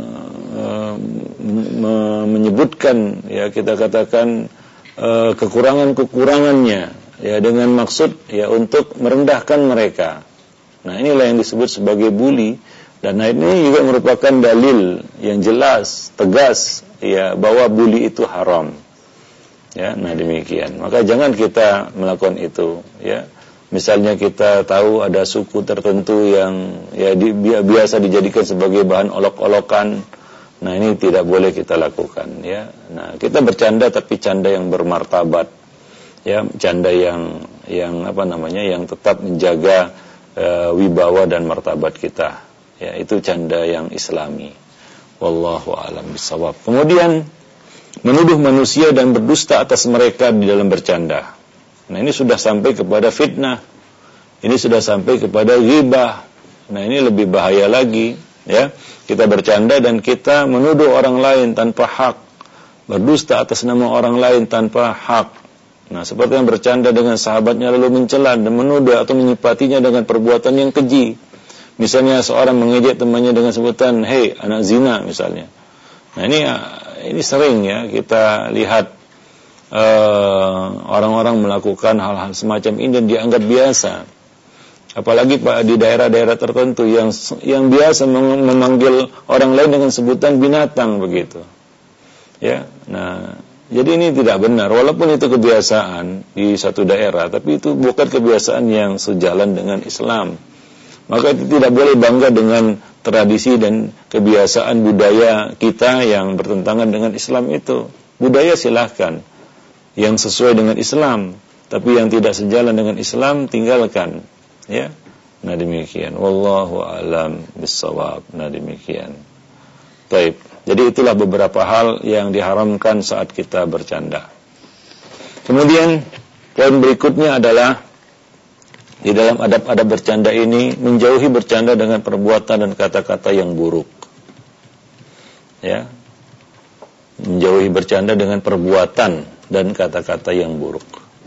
me, menyebutkan, ya, kita katakan Uh, kekurangan-kekurangannya, ya, dengan maksud, ya, untuk merendahkan mereka. Nah, inilah yang disebut sebagai bully. Dan nah, ini juga merupakan dalil yang jelas, tegas, ya, bahwa bully itu haram. Ya, nah demikian. Maka jangan kita melakukan itu, ya. Misalnya kita tahu ada suku tertentu yang, ya, di, biasa dijadikan sebagai bahan olok-olokan. Nah, ini tidak boleh kita lakukan, ya. Nah, kita bercanda tapi canda yang bermartabat, ya, canda yang yang apa namanya yang tetap menjaga uh, wibawa dan martabat kita. Ya, itu canda yang islami. Wallahu a'lam bishawab. Kemudian menuduh manusia dan berdusta atas mereka di dalam bercanda. Nah, ini sudah sampai kepada fitnah. Ini sudah sampai kepada ghibah. Nah, ini lebih bahaya lagi, ya. Kita bercanda dan kita menuduh orang lain tanpa hak, berdusta atas nama orang lain tanpa hak. Nah, seperti yang bercanda dengan sahabatnya lalu mencela dan menuduh atau menyipatinya dengan perbuatan yang keji. Misalnya seorang mengejek temannya dengan sebutan, "Hei, anak zina," misalnya. Nah, ini ini sering ya kita lihat uh, orang-orang melakukan hal-hal semacam ini dan dianggap biasa. Apalagi Pak di daerah-daerah tertentu yang yang biasa memanggil orang lain dengan sebutan binatang begitu. Ya. Nah, jadi ini tidak benar walaupun itu kebiasaan di satu daerah, tapi itu bukan kebiasaan yang sejalan dengan Islam. Maka itu tidak boleh bangga dengan tradisi dan kebiasaan budaya kita yang bertentangan dengan Islam itu. Budaya silahkan yang sesuai dengan Islam, tapi yang tidak sejalan dengan Islam tinggalkan. Ya, nah demikian. Wallahu a'lam bishawab. Nah demikian. Baik. Jadi itulah beberapa hal yang diharamkan saat kita bercanda. Kemudian poin berikutnya adalah di dalam adab-adab bercanda ini menjauhi bercanda dengan perbuatan dan kata-kata yang buruk. Ya, menjauhi bercanda dengan perbuatan dan kata-kata yang buruk.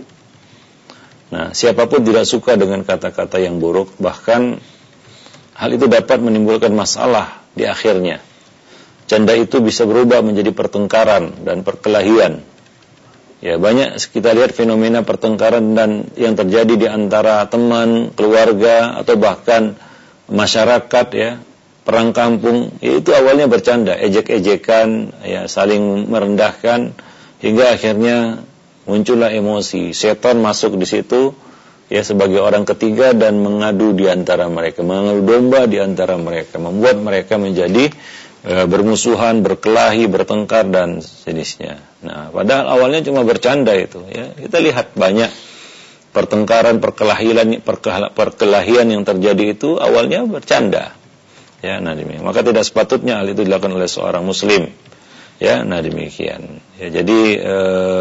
Nah, siapapun tidak suka dengan kata-kata yang buruk, bahkan hal itu dapat menimbulkan masalah di akhirnya. Canda itu bisa berubah menjadi pertengkaran dan perkelahian. Ya, banyak kita lihat fenomena pertengkaran dan yang terjadi di antara teman, keluarga atau bahkan masyarakat ya, perang kampung, ya itu awalnya bercanda, ejek-ejekan, ya saling merendahkan hingga akhirnya muncullah emosi, setan masuk di situ ya sebagai orang ketiga dan mengadu di antara mereka, mengadu domba di antara mereka, membuat mereka menjadi e, bermusuhan, berkelahi, bertengkar dan jenisnya. Nah, padahal awalnya cuma bercanda itu ya. Kita lihat banyak pertengkaran, perkelahian, perkelahian yang terjadi itu awalnya bercanda. Ya, nah demikian. Maka tidak sepatutnya hal itu dilakukan oleh seorang muslim. Ya, nah demikian. Ya, jadi e,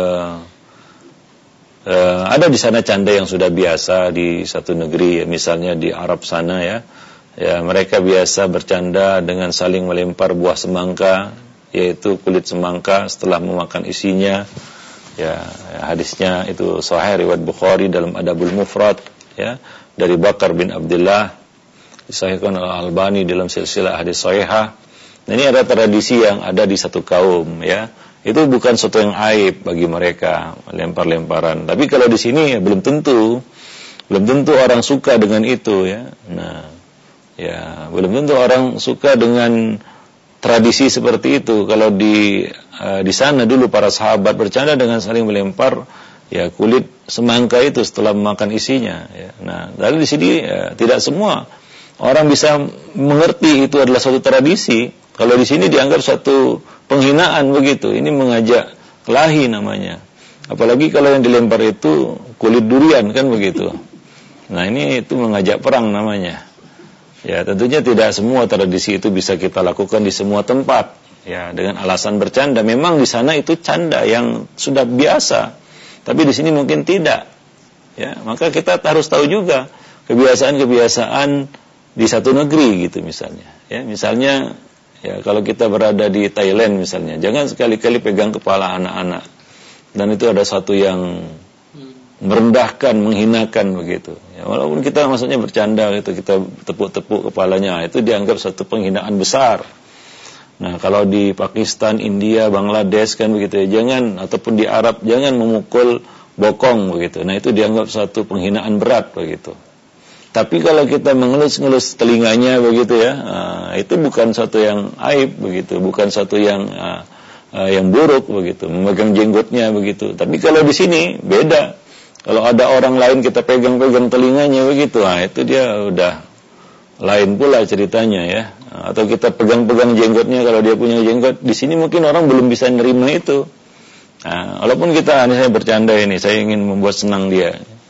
Uh, ada di sana canda yang sudah biasa di satu negeri, ya, misalnya di Arab sana ya, ya mereka biasa bercanda dengan saling melempar buah semangka, yaitu kulit semangka setelah memakan isinya. Ya, hadisnya itu sahih riwayat Bukhari dalam Adabul Mufrad, ya dari Bakar bin Abdullah, disahihkan oleh Al-Albani dalam silsilah hadis sahihah. Nah, ini ada tradisi yang ada di satu kaum, ya. Itu bukan sesuatu yang aib bagi mereka lempar-lemparan. Tapi kalau di sini ya belum tentu, belum tentu orang suka dengan itu ya. Nah, ya belum tentu orang suka dengan tradisi seperti itu. Kalau di uh, di sana dulu para sahabat bercanda dengan saling melempar ya kulit semangka itu setelah memakan isinya. Ya. Nah, lalu di sini ya, tidak semua orang bisa mengerti itu adalah suatu tradisi. Kalau di sini dianggap suatu penghinaan begitu, ini mengajak kelahi namanya. Apalagi kalau yang dilempar itu kulit durian kan begitu. Nah ini itu mengajak perang namanya. Ya tentunya tidak semua tradisi itu bisa kita lakukan di semua tempat. Ya dengan alasan bercanda, memang di sana itu canda yang sudah biasa. Tapi di sini mungkin tidak. Ya maka kita harus tahu juga kebiasaan-kebiasaan di satu negeri gitu misalnya. Ya misalnya. Ya, kalau kita berada di Thailand misalnya, jangan sekali-kali pegang kepala anak-anak. Dan itu ada satu yang merendahkan, menghinakan begitu. Ya, walaupun kita maksudnya bercanda gitu, kita tepuk-tepuk kepalanya, itu dianggap satu penghinaan besar. Nah, kalau di Pakistan, India, Bangladesh kan begitu ya, jangan ataupun di Arab jangan memukul bokong begitu. Nah, itu dianggap satu penghinaan berat begitu. Tapi kalau kita mengelus-ngelus telinganya begitu ya, uh, itu bukan satu yang aib begitu, bukan satu yang uh, uh, yang buruk begitu, memegang jenggotnya begitu. Tapi kalau di sini beda. Kalau ada orang lain kita pegang-pegang telinganya begitu, nah itu dia udah lain pula ceritanya ya. Atau kita pegang-pegang jenggotnya kalau dia punya jenggot. Di sini mungkin orang belum bisa nerima itu. Nah, walaupun kita misalnya bercanda ini, saya ingin membuat senang dia.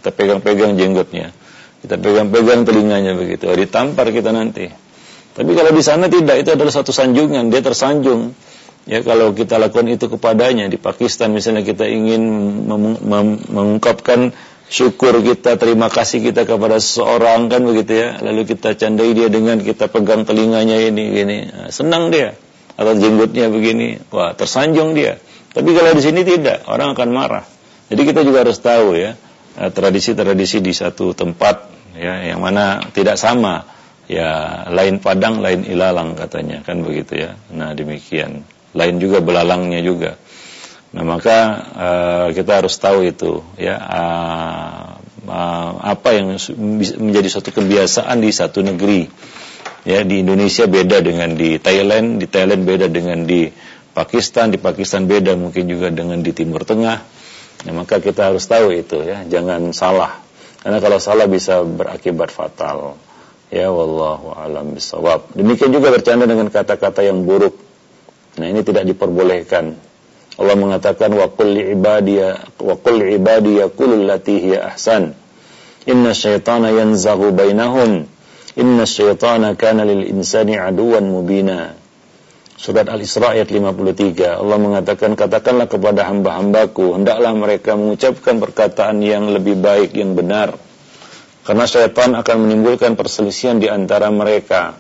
kita pegang-pegang jenggotnya, kita pegang-pegang telinganya begitu, oh, ditampar kita nanti. Tapi kalau di sana tidak, itu adalah satu sanjungan, dia tersanjung. Ya, kalau kita lakukan itu kepadanya di Pakistan misalnya, kita ingin mem- mem- mengungkapkan syukur kita, terima kasih kita kepada seseorang kan begitu ya, lalu kita candai dia dengan kita pegang telinganya ini gini, nah, senang dia, atau jenggotnya begini, wah tersanjung dia. Tapi kalau di sini tidak, orang akan marah. Jadi kita juga harus tahu ya, tradisi-tradisi di satu tempat ya, yang mana tidak sama ya, lain padang lain ilalang katanya kan begitu ya. Nah demikian, lain juga belalangnya juga. Nah maka uh, kita harus tahu itu ya, uh, uh, apa yang menjadi suatu kebiasaan di satu negeri ya. Di Indonesia beda dengan di Thailand, di Thailand beda dengan di Pakistan, di Pakistan beda mungkin juga dengan di Timur Tengah. Nah maka kita harus tahu itu ya, jangan salah, karena kalau salah bisa berakibat fatal ya. Wallahu a'lam bishawab. Demikian juga bercanda dengan kata-kata yang buruk. Nah ini tidak diperbolehkan. Allah mengatakan wa qul li ibadiya wa qul li ibadiya qul allati hiya ahsan inna syaitana yanzaghu bainahum inna syaitana kana lil insani aduwan mubina. Surat Al-Isra ayat lima puluh tiga, Allah mengatakan, katakanlah kepada hamba-hambaku, hendaklah mereka mengucapkan perkataan yang lebih baik, yang benar, karena syaitan akan menimbulkan perselisihan di antara mereka.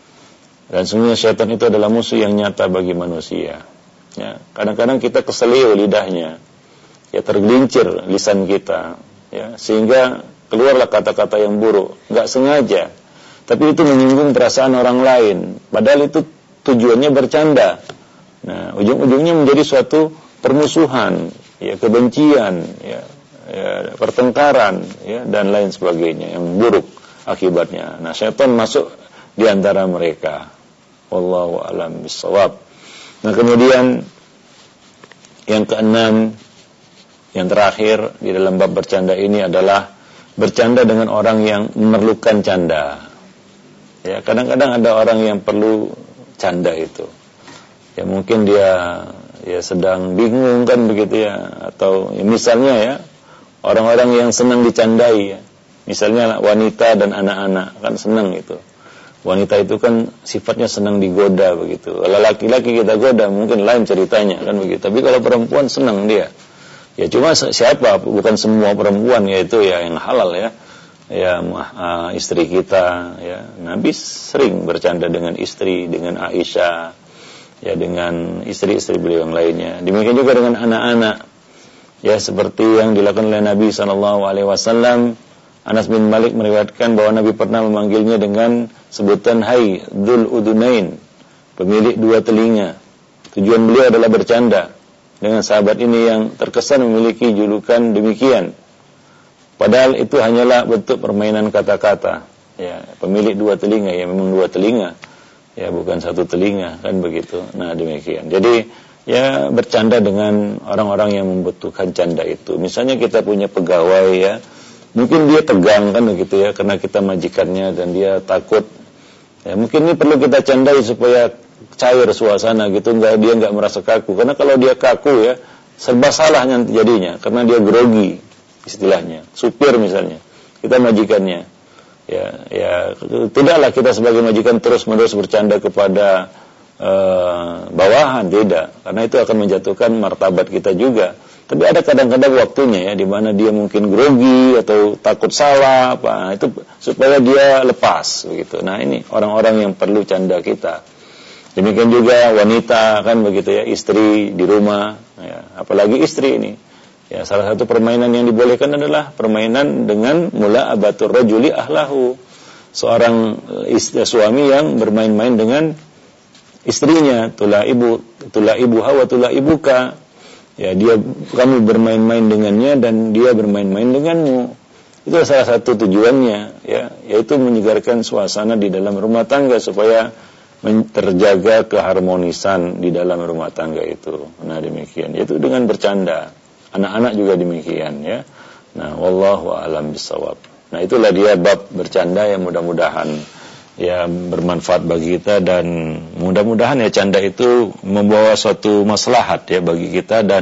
Dan sebenarnya syaitan itu adalah musuh yang nyata bagi manusia. Ya, kadang-kadang kita keselio lidahnya, ya tergelincir lisan kita, ya, sehingga keluarlah kata-kata yang buruk, nggak sengaja, tapi itu menyinggung perasaan orang lain, padahal itu tujuannya bercanda. Nah, ujung-ujungnya menjadi suatu permusuhan, ya, kebencian, ya, ya, pertengkaran, ya, dan lain sebagainya yang buruk akibatnya. Nah, syaitan masuk di antara mereka. Wallahu a'lam bishawab. Nah, kemudian yang keenam, yang terakhir di dalam bab bercanda ini adalah bercanda dengan orang yang memerlukan canda. Ya, kadang-kadang ada orang yang perlu canda itu. Ya mungkin dia ya sedang bingung kan begitu ya, atau ya, misalnya ya orang-orang yang senang dicandai ya. Misalnya wanita dan anak-anak kan senang itu. Wanita itu kan sifatnya senang digoda begitu. Kalau laki-laki kita goda mungkin lain ceritanya kan begitu. Tapi kalau perempuan senang dia. Ya cuma siapa? Bukan semua perempuan, yaitu ya yang halal ya. Ya uh, istri kita ya. Nabi sering bercanda dengan istri, dengan Aisyah, ya dengan istri-istri beliau yang lainnya. Demikian juga dengan anak-anak. Ya seperti yang dilakukan oleh Nabi sallallahu alaihi wasallam. Anas bin Malik meriwayatkan bahwa Nabi pernah memanggilnya dengan sebutan hai dzul udunain, pemilik dua telinga. Tujuan beliau adalah bercanda dengan sahabat ini yang terkesan memiliki julukan demikian. Padahal itu hanyalah bentuk permainan kata-kata. Ya, pemilik dua telinga, ya memang dua telinga. Ya, bukan satu telinga, kan begitu. Nah, demikian. Jadi, ya bercanda dengan orang-orang yang membutuhkan canda itu. Misalnya kita punya pegawai ya, mungkin dia tegang kan begitu ya, karena kita majikannya dan dia takut. Ya, mungkin ini perlu kita candai supaya cair suasana gitu, enggak dia enggak merasa kaku. Karena kalau dia kaku ya, serba salah nanti jadinya, karena dia grogi istilahnya. Supir misalnya, kita majikannya. Ya, ya tidaklah kita sebagai majikan terus-menerus bercanda kepada uh, bawahan, tidak, karena itu akan menjatuhkan martabat kita juga. Tapi ada kadang-kadang waktunya ya, di mana dia mungkin grogi atau takut salah, apa itu supaya dia lepas begitu. Nah ini orang-orang yang perlu canda kita. Demikian juga wanita kan begitu ya, istri di rumah, ya, apalagi istri ini. Ya, salah satu permainan yang dibolehkan adalah permainan dengan mula abatur rajuli ahlahu. Seorang istri, suami yang bermain-main dengan istrinya, tula ibu, tula ibu hawa tula ibuka. Ya, dia kamu bermain-main dengannya dan dia bermain-main denganmu. Itu salah satu tujuannya, ya, yaitu menyegarkan suasana di dalam rumah tangga supaya terjaga keharmonisan di dalam rumah tangga itu. Nah, demikian. Yaitu dengan bercanda. Anak-anak juga demikian ya. Nah, wallahu a'lam bishawab. Nah, itulah dia bab bercanda yang mudah-mudahan ya bermanfaat bagi kita, dan mudah-mudahan ya canda itu membawa suatu maslahat ya bagi kita, dan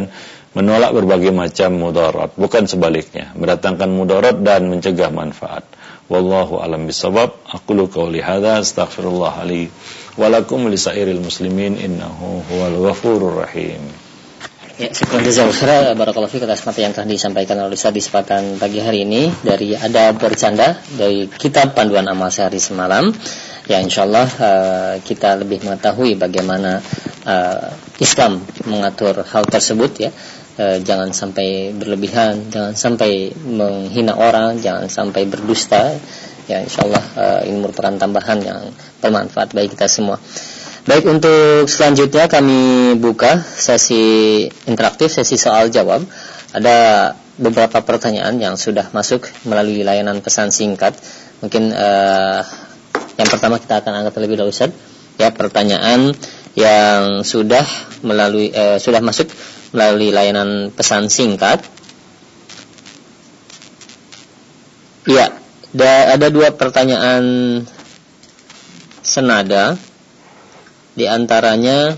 menolak berbagai macam mudarat, bukan sebaliknya, mendatangkan mudarat dan mencegah manfaat. Wallahu a'lam bishawab. Aqulu qouli hadza astaghfirullah li wa lakum lisairil muslimin innahu huwal ghafurur rahim. Ya, syukur jazakallahu barakallahu fiik atas materi yang telah disampaikan oleh Ustaz di kesempatan pagi hari ini dari Adab Bercanda dari kitab Panduan Amal Sehari Semalam. Ya, insyaallah uh, kita lebih mengetahui bagaimana uh, Islam mengatur hal tersebut ya. Uh, jangan sampai berlebihan, jangan sampai menghina orang, jangan sampai berdusta. Ya, insyaallah uh, ini merupakan tambahan yang bermanfaat bagi kita semua. Baik, untuk selanjutnya kami buka sesi interaktif, sesi soal jawab. Ada beberapa pertanyaan yang sudah masuk melalui layanan pesan singkat. Mungkin uh, yang pertama kita akan angkat terlebih dahulu, Ustaz. Ya, pertanyaan yang sudah melalui uh, sudah masuk melalui layanan pesan singkat. Ya, da, ada dua pertanyaan senada. Di antaranya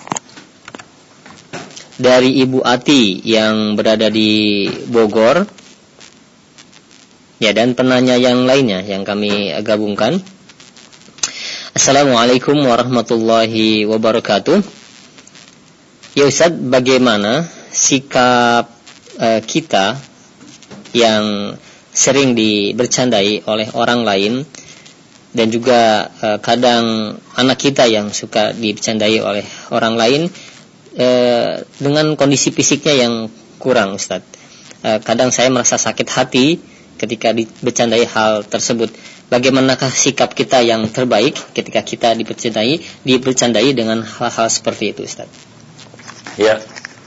dari Ibu Ati yang berada di Bogor. Ya, dan penanya yang lainnya yang kami gabungkan. Assalamualaikum warahmatullahi wabarakatuh. Ya Ustaz, bagaimana sikap uh, kita yang sering dibercandai oleh orang lain dan juga uh, kadang anak kita yang suka dibercandai oleh orang lain uh, dengan kondisi fisiknya yang kurang, Ustaz. Uh, kadang saya merasa sakit hati ketika dibercandai hal tersebut. Bagaimanakah sikap kita yang terbaik ketika kita dibercandai, dibercandai dengan hal-hal seperti itu, Ustaz? Ya,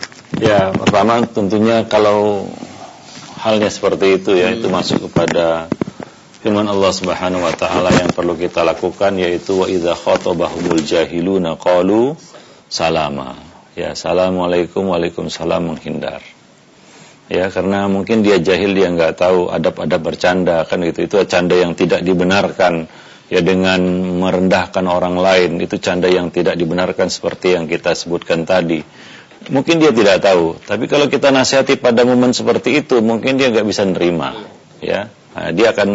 ya pertama tentunya kalau halnya seperti itu ya, hmm. itu masuk kepada firman Allah Subhanahu wa taala yang perlu kita lakukan, yaitu wa idza khatabahumul jahiluna qalu salama. Ya, assalamualaikum, waalaikumsalam, menghindar. Ya, karena mungkin dia jahil, dia enggak tahu adab-adab bercanda kan gitu. Itu canda yang tidak dibenarkan. Ya, dengan merendahkan orang lain, itu canda yang tidak dibenarkan seperti yang kita sebutkan tadi. Mungkin dia tidak tahu, tapi kalau kita nasihati pada momen seperti itu, mungkin dia enggak bisa nerima. Ya, nah, dia akan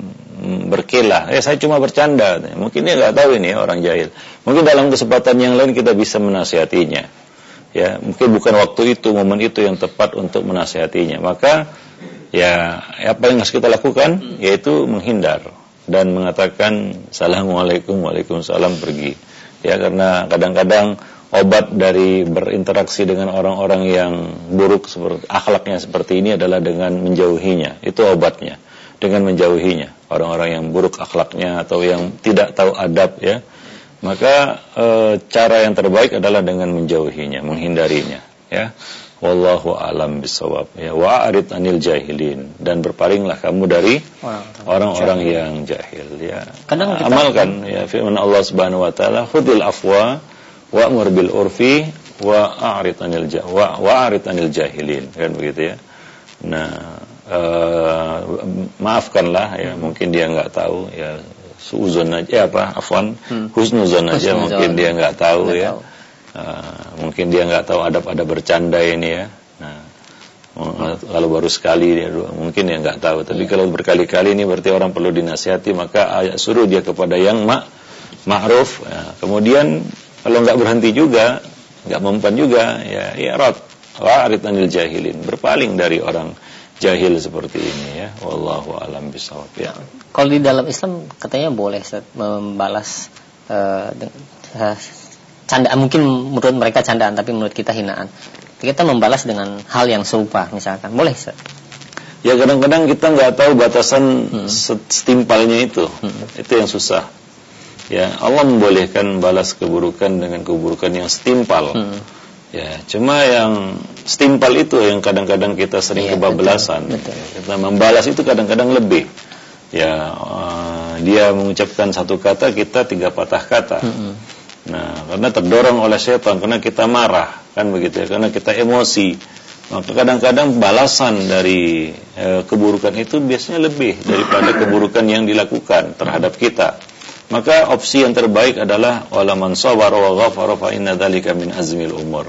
berkilah, eh saya cuma bercanda. Mungkin dia nggak tahu ini ya, orang jahil. Mungkin dalam kesempatan yang lain kita bisa menasihatinya. Ya, mungkin bukan waktu itu, momen itu yang tepat untuk menasihatinya. Maka ya apa yang harus kita lakukan yaitu menghindar dan mengatakan assalamualaikum, waalaikumsalam, pergi. Ya, karena kadang-kadang obat dari berinteraksi dengan orang-orang yang buruk seperti akhlaknya seperti ini adalah dengan menjauhinya. Itu obatnya, dengan menjauhinya orang-orang yang buruk akhlaknya atau yang tidak tahu adab ya. Maka e, cara yang terbaik adalah dengan menjauhinya, menghindarinya ya. Wallahu a'lam bishawab. Ya, wa'arid anil jahilin, dan berpalinglah kamu dari orang-orang yang jahil ya. Kadang kita amalkan ya firman Allah Subhanahu wa taala, khudil afwa wa'mur bil urfi wa'arid anil jah wa wa'arid anil jahilin, kan begitu ya. Nah, Uh, maafkanlah ya, hmm. mungkin dia nggak tahu ya, suuzon aja apa afwan hmm. husnuzon aja, Husnuzon. Mungkin dia nggak tahu gak ya tahu. Uh, mungkin dia nggak tahu adab-adab bercanda ini ya. Nah, kalau baru sekali dia mungkin dia nggak tahu, tapi yeah. kalau berkali-kali ini berarti orang perlu dinasihati, maka suruh dia kepada yang ma ma'ruf ya. Kemudian kalau nggak berhenti juga, nggak mempan juga ya, ya rat wa'arid anil jahilin, berpaling dari orang jahil seperti ini ya. Wallahu a'lam bishawab ya. Kalau di dalam Islam katanya boleh Ustaz, membalas uh, uh, candaan, mungkin menurut mereka candaan tapi menurut kita hinaan. Kita membalas dengan hal yang serupa misalkan. Boleh Ustaz? Ya, kadang-kadang kita nggak tahu batasan hmm. setimpalnya itu. Hmm. Itu yang susah. Ya, Allah membolehkan balas keburukan dengan keburukan yang setimpal. Hmm. Ya, cuma yang setimpal itu yang kadang-kadang kita sering ya, kebablasan. Betul, betul. Ya, kita membalas itu kadang-kadang lebih. Ya, uh, dia mengucapkan satu kata, kita tiga patah kata. Mm-hmm. Nah, karena terdorong oleh setan, karena kita marah, kan begitu ya, karena kita emosi. Maka kadang-kadang balasan dari uh, keburukan itu biasanya lebih daripada keburukan yang dilakukan terhadap kita. Maka opsi yang terbaik adalah wala man sabara wa ghafara fa inna dzalika min azmil umur.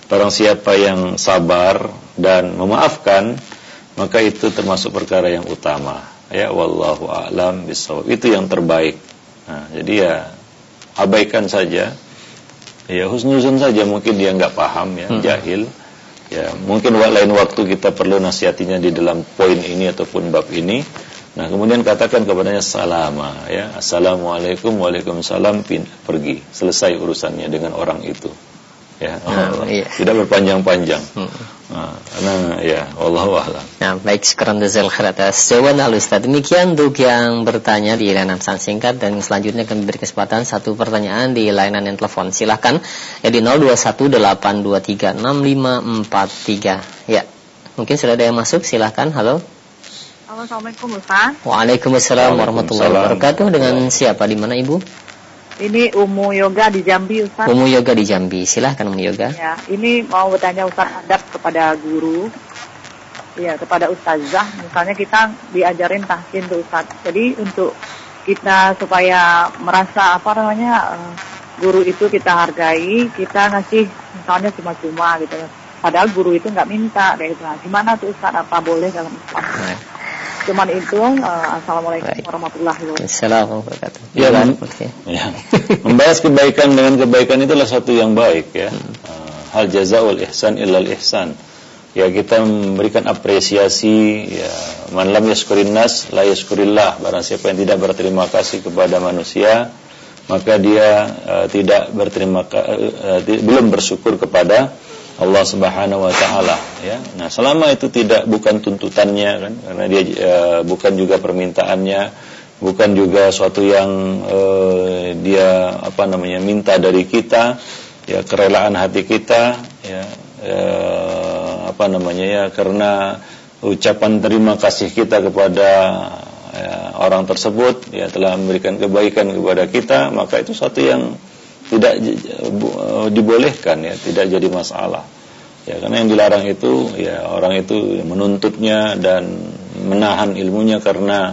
barang siapa yang sabar dan memaafkan, maka itu termasuk perkara yang utama. Ya, wallahu a'lam bishawab. Itu yang terbaik. Nah, jadi ya abaikan saja. Ya, husnuzon saja, mungkin dia nggak paham ya, hmm. jahil. Ya, mungkin lain waktu kita perlu nasihatinya di dalam poin ini ataupun bab ini. Nah, kemudian katakan kepadanya salama, ya, assalamualaikum, waalaikumsalam, pin, pergi, selesai urusannya dengan orang itu, ya, nah, iya. Tidak berpanjang-panjang. Hmm. Nah, karena ya, wallahu a'lam. Nah, baik, sekarang jazal khair atas jawaban Al-Ustaz. Demikian untuk yang bertanya di layanan pesan singkat, dan selanjutnya kami beri kesempatan satu pertanyaan di layanan yang telepon. Silahkan ya di nol dua satu delapan dua tiga enam lima empat tiga. Ya, mungkin sudah ada yang masuk. Silahkan. Halo. Assalamualaikum Ustaz. Waalaikumsalam warahmatullahi wabarakatuh. Dengan siapa, di mana Ibu? Ini Umu Yoga di Jambi Ustaz. Umu Yoga di Jambi. Silahkan Umu Yoga. Ya, ini mau bertanya Ustaz adab kepada guru. Ya, kepada ustazah. Misalnya kita diajarin tahsin tuh Ustaz. Jadi untuk kita supaya merasa apa namanya guru itu kita hargai, kita ngasih misalnya cuma-cuma gitu. Padahal guru itu nggak minta kayak gitu. Gimana tuh Ustaz? Apa boleh dalam Islam? Nah. Cuman itu, uh, assalamualaikum Baik. warahmatullahi wabarakatuh. Assalamualaikum warahmatullahi wabarakatuh. Ya, mem- ya. Membalas kebaikan dengan kebaikan itulah satu yang baik ya. Hmm. Uh, hal jazaul ihsan illal ihsan. Ya, kita memberikan apresiasi. Ya, man lam yashkurin nas la yashkurillah. Barang siapa yang tidak berterima kasih kepada manusia, maka dia uh, tidak berterima ka- uh, uh, belum bersyukur kepada Allah Subhanahu wa taala, ya. Nah, selama itu tidak bukan tuntutannya kan, karena dia e, bukan juga permintaannya, bukan juga suatu yang e, dia apa namanya minta dari kita, ya, kerelaan hati kita, ya, e, apa namanya ya, karena ucapan terima kasih kita kepada ya, orang tersebut, ya, telah memberikan kebaikan kepada kita, maka itu suatu yang tidak dibolehkan, ya, tidak jadi masalah. Ya, karena yang dilarang itu ya orang itu menuntutnya dan menahan ilmunya karena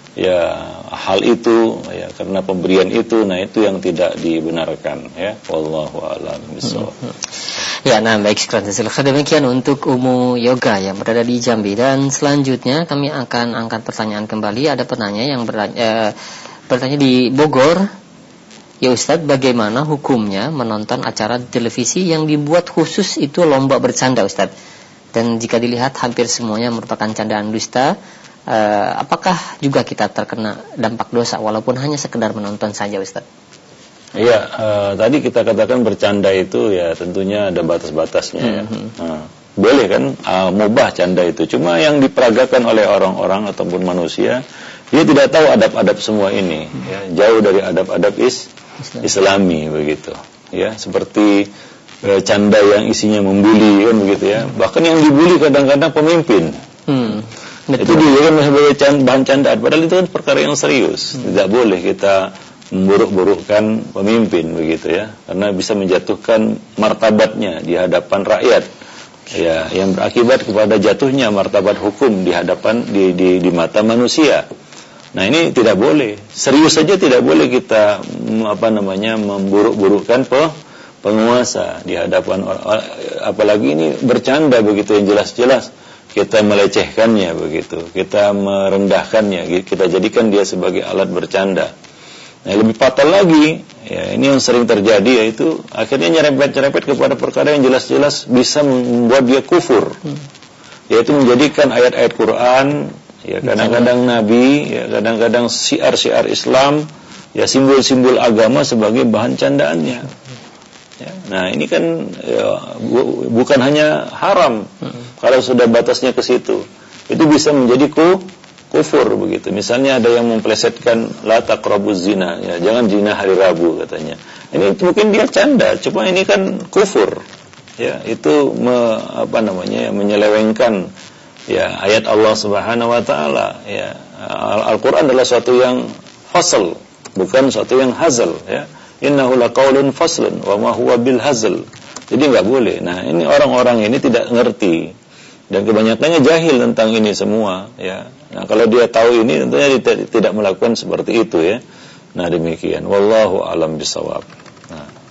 ya hal itu, ya karena pemberian itu, nah itu yang tidak dibenarkan, ya. Wallahu a'lam bishawab. Ya, nah baik, sekarang demikian untuk Umu Yoga yang berada di Jambi, dan selanjutnya kami akan angkat pertanyaan kembali. Ada penanya yang bertanya, eh, bertanya di Bogor. Ya Ustadz, bagaimana hukumnya menonton acara televisi yang dibuat khusus itu lomba bercanda Ustadz? Dan jika dilihat hampir semuanya merupakan candaan dusta, eh, apakah juga kita terkena dampak dosa walaupun hanya sekedar menonton saja Ustadz? Iya, uh, tadi kita katakan bercanda itu ya tentunya ada batas-batasnya, mm-hmm. ya. Nah, boleh kan, uh, mubah canda itu. Cuma yang diperagakan oleh orang-orang ataupun manusia, dia tidak tahu adab-adab semua ini, mm-hmm. ya, jauh dari adab-adab is Islami begitu, ya, seperti e, canda yang isinya membuli kan begitu ya. Bahkan yang dibuli kadang-kadang pemimpin. Hmm, itu dilihat sebagai can, bahan candaan, padahal itu kan perkara yang serius. Hmm. Tidak boleh kita memburuk-burukkan pemimpin begitu ya, karena bisa menjatuhkan martabatnya di hadapan rakyat. Ya, yang berakibat kepada jatuhnya martabat hukum di hadapan di di, di mata manusia. Nah, ini tidak boleh. Serius saja tidak boleh kita apa namanya memburuk-burukkan penguasa di hadapan, apalagi ini bercanda begitu yang jelas-jelas kita melecehkannya begitu, kita merendahkannya, kita jadikan dia sebagai alat bercanda. Nah, lebih fatal lagi, ya, ini yang sering terjadi, yaitu akhirnya nyerempet-nyerempet kepada perkara yang jelas-jelas bisa membuat dia kufur, yaitu menjadikan ayat-ayat Quran, ya kadang-kadang Nabi, ya kadang-kadang syiar-syiar Islam, ya simbol-simbol agama sebagai bahan candaannya. Ya, nah ini kan ya, bu, bukan hanya haram, hmm. kalau sudah batasnya ke situ, itu bisa menjadi ku, kufur begitu. Misalnya ada yang memplesetkan la taqrabuz zina, ya jangan zina hari Rabu katanya. Ini mungkin dia canda, cuma ini kan kufur. Ya, itu me, apa namanya menyelewengkan ya ayat Allah Subhanahu wa taala, ya. Al-Qur'an adalah suatu yang fasl, bukan suatu yang hazal, ya. Innahu laqaulun faslun wa ma huwa bil hazal. Jadi enggak boleh. Nah, ini orang-orang ini tidak ngerti dan kebanyakannya jahil tentang ini semua, ya. Nah, kalau dia tahu ini tentunya dia tidak melakukan seperti itu, ya. Nah, demikian. Wallahu a'lam bishawab. Nah.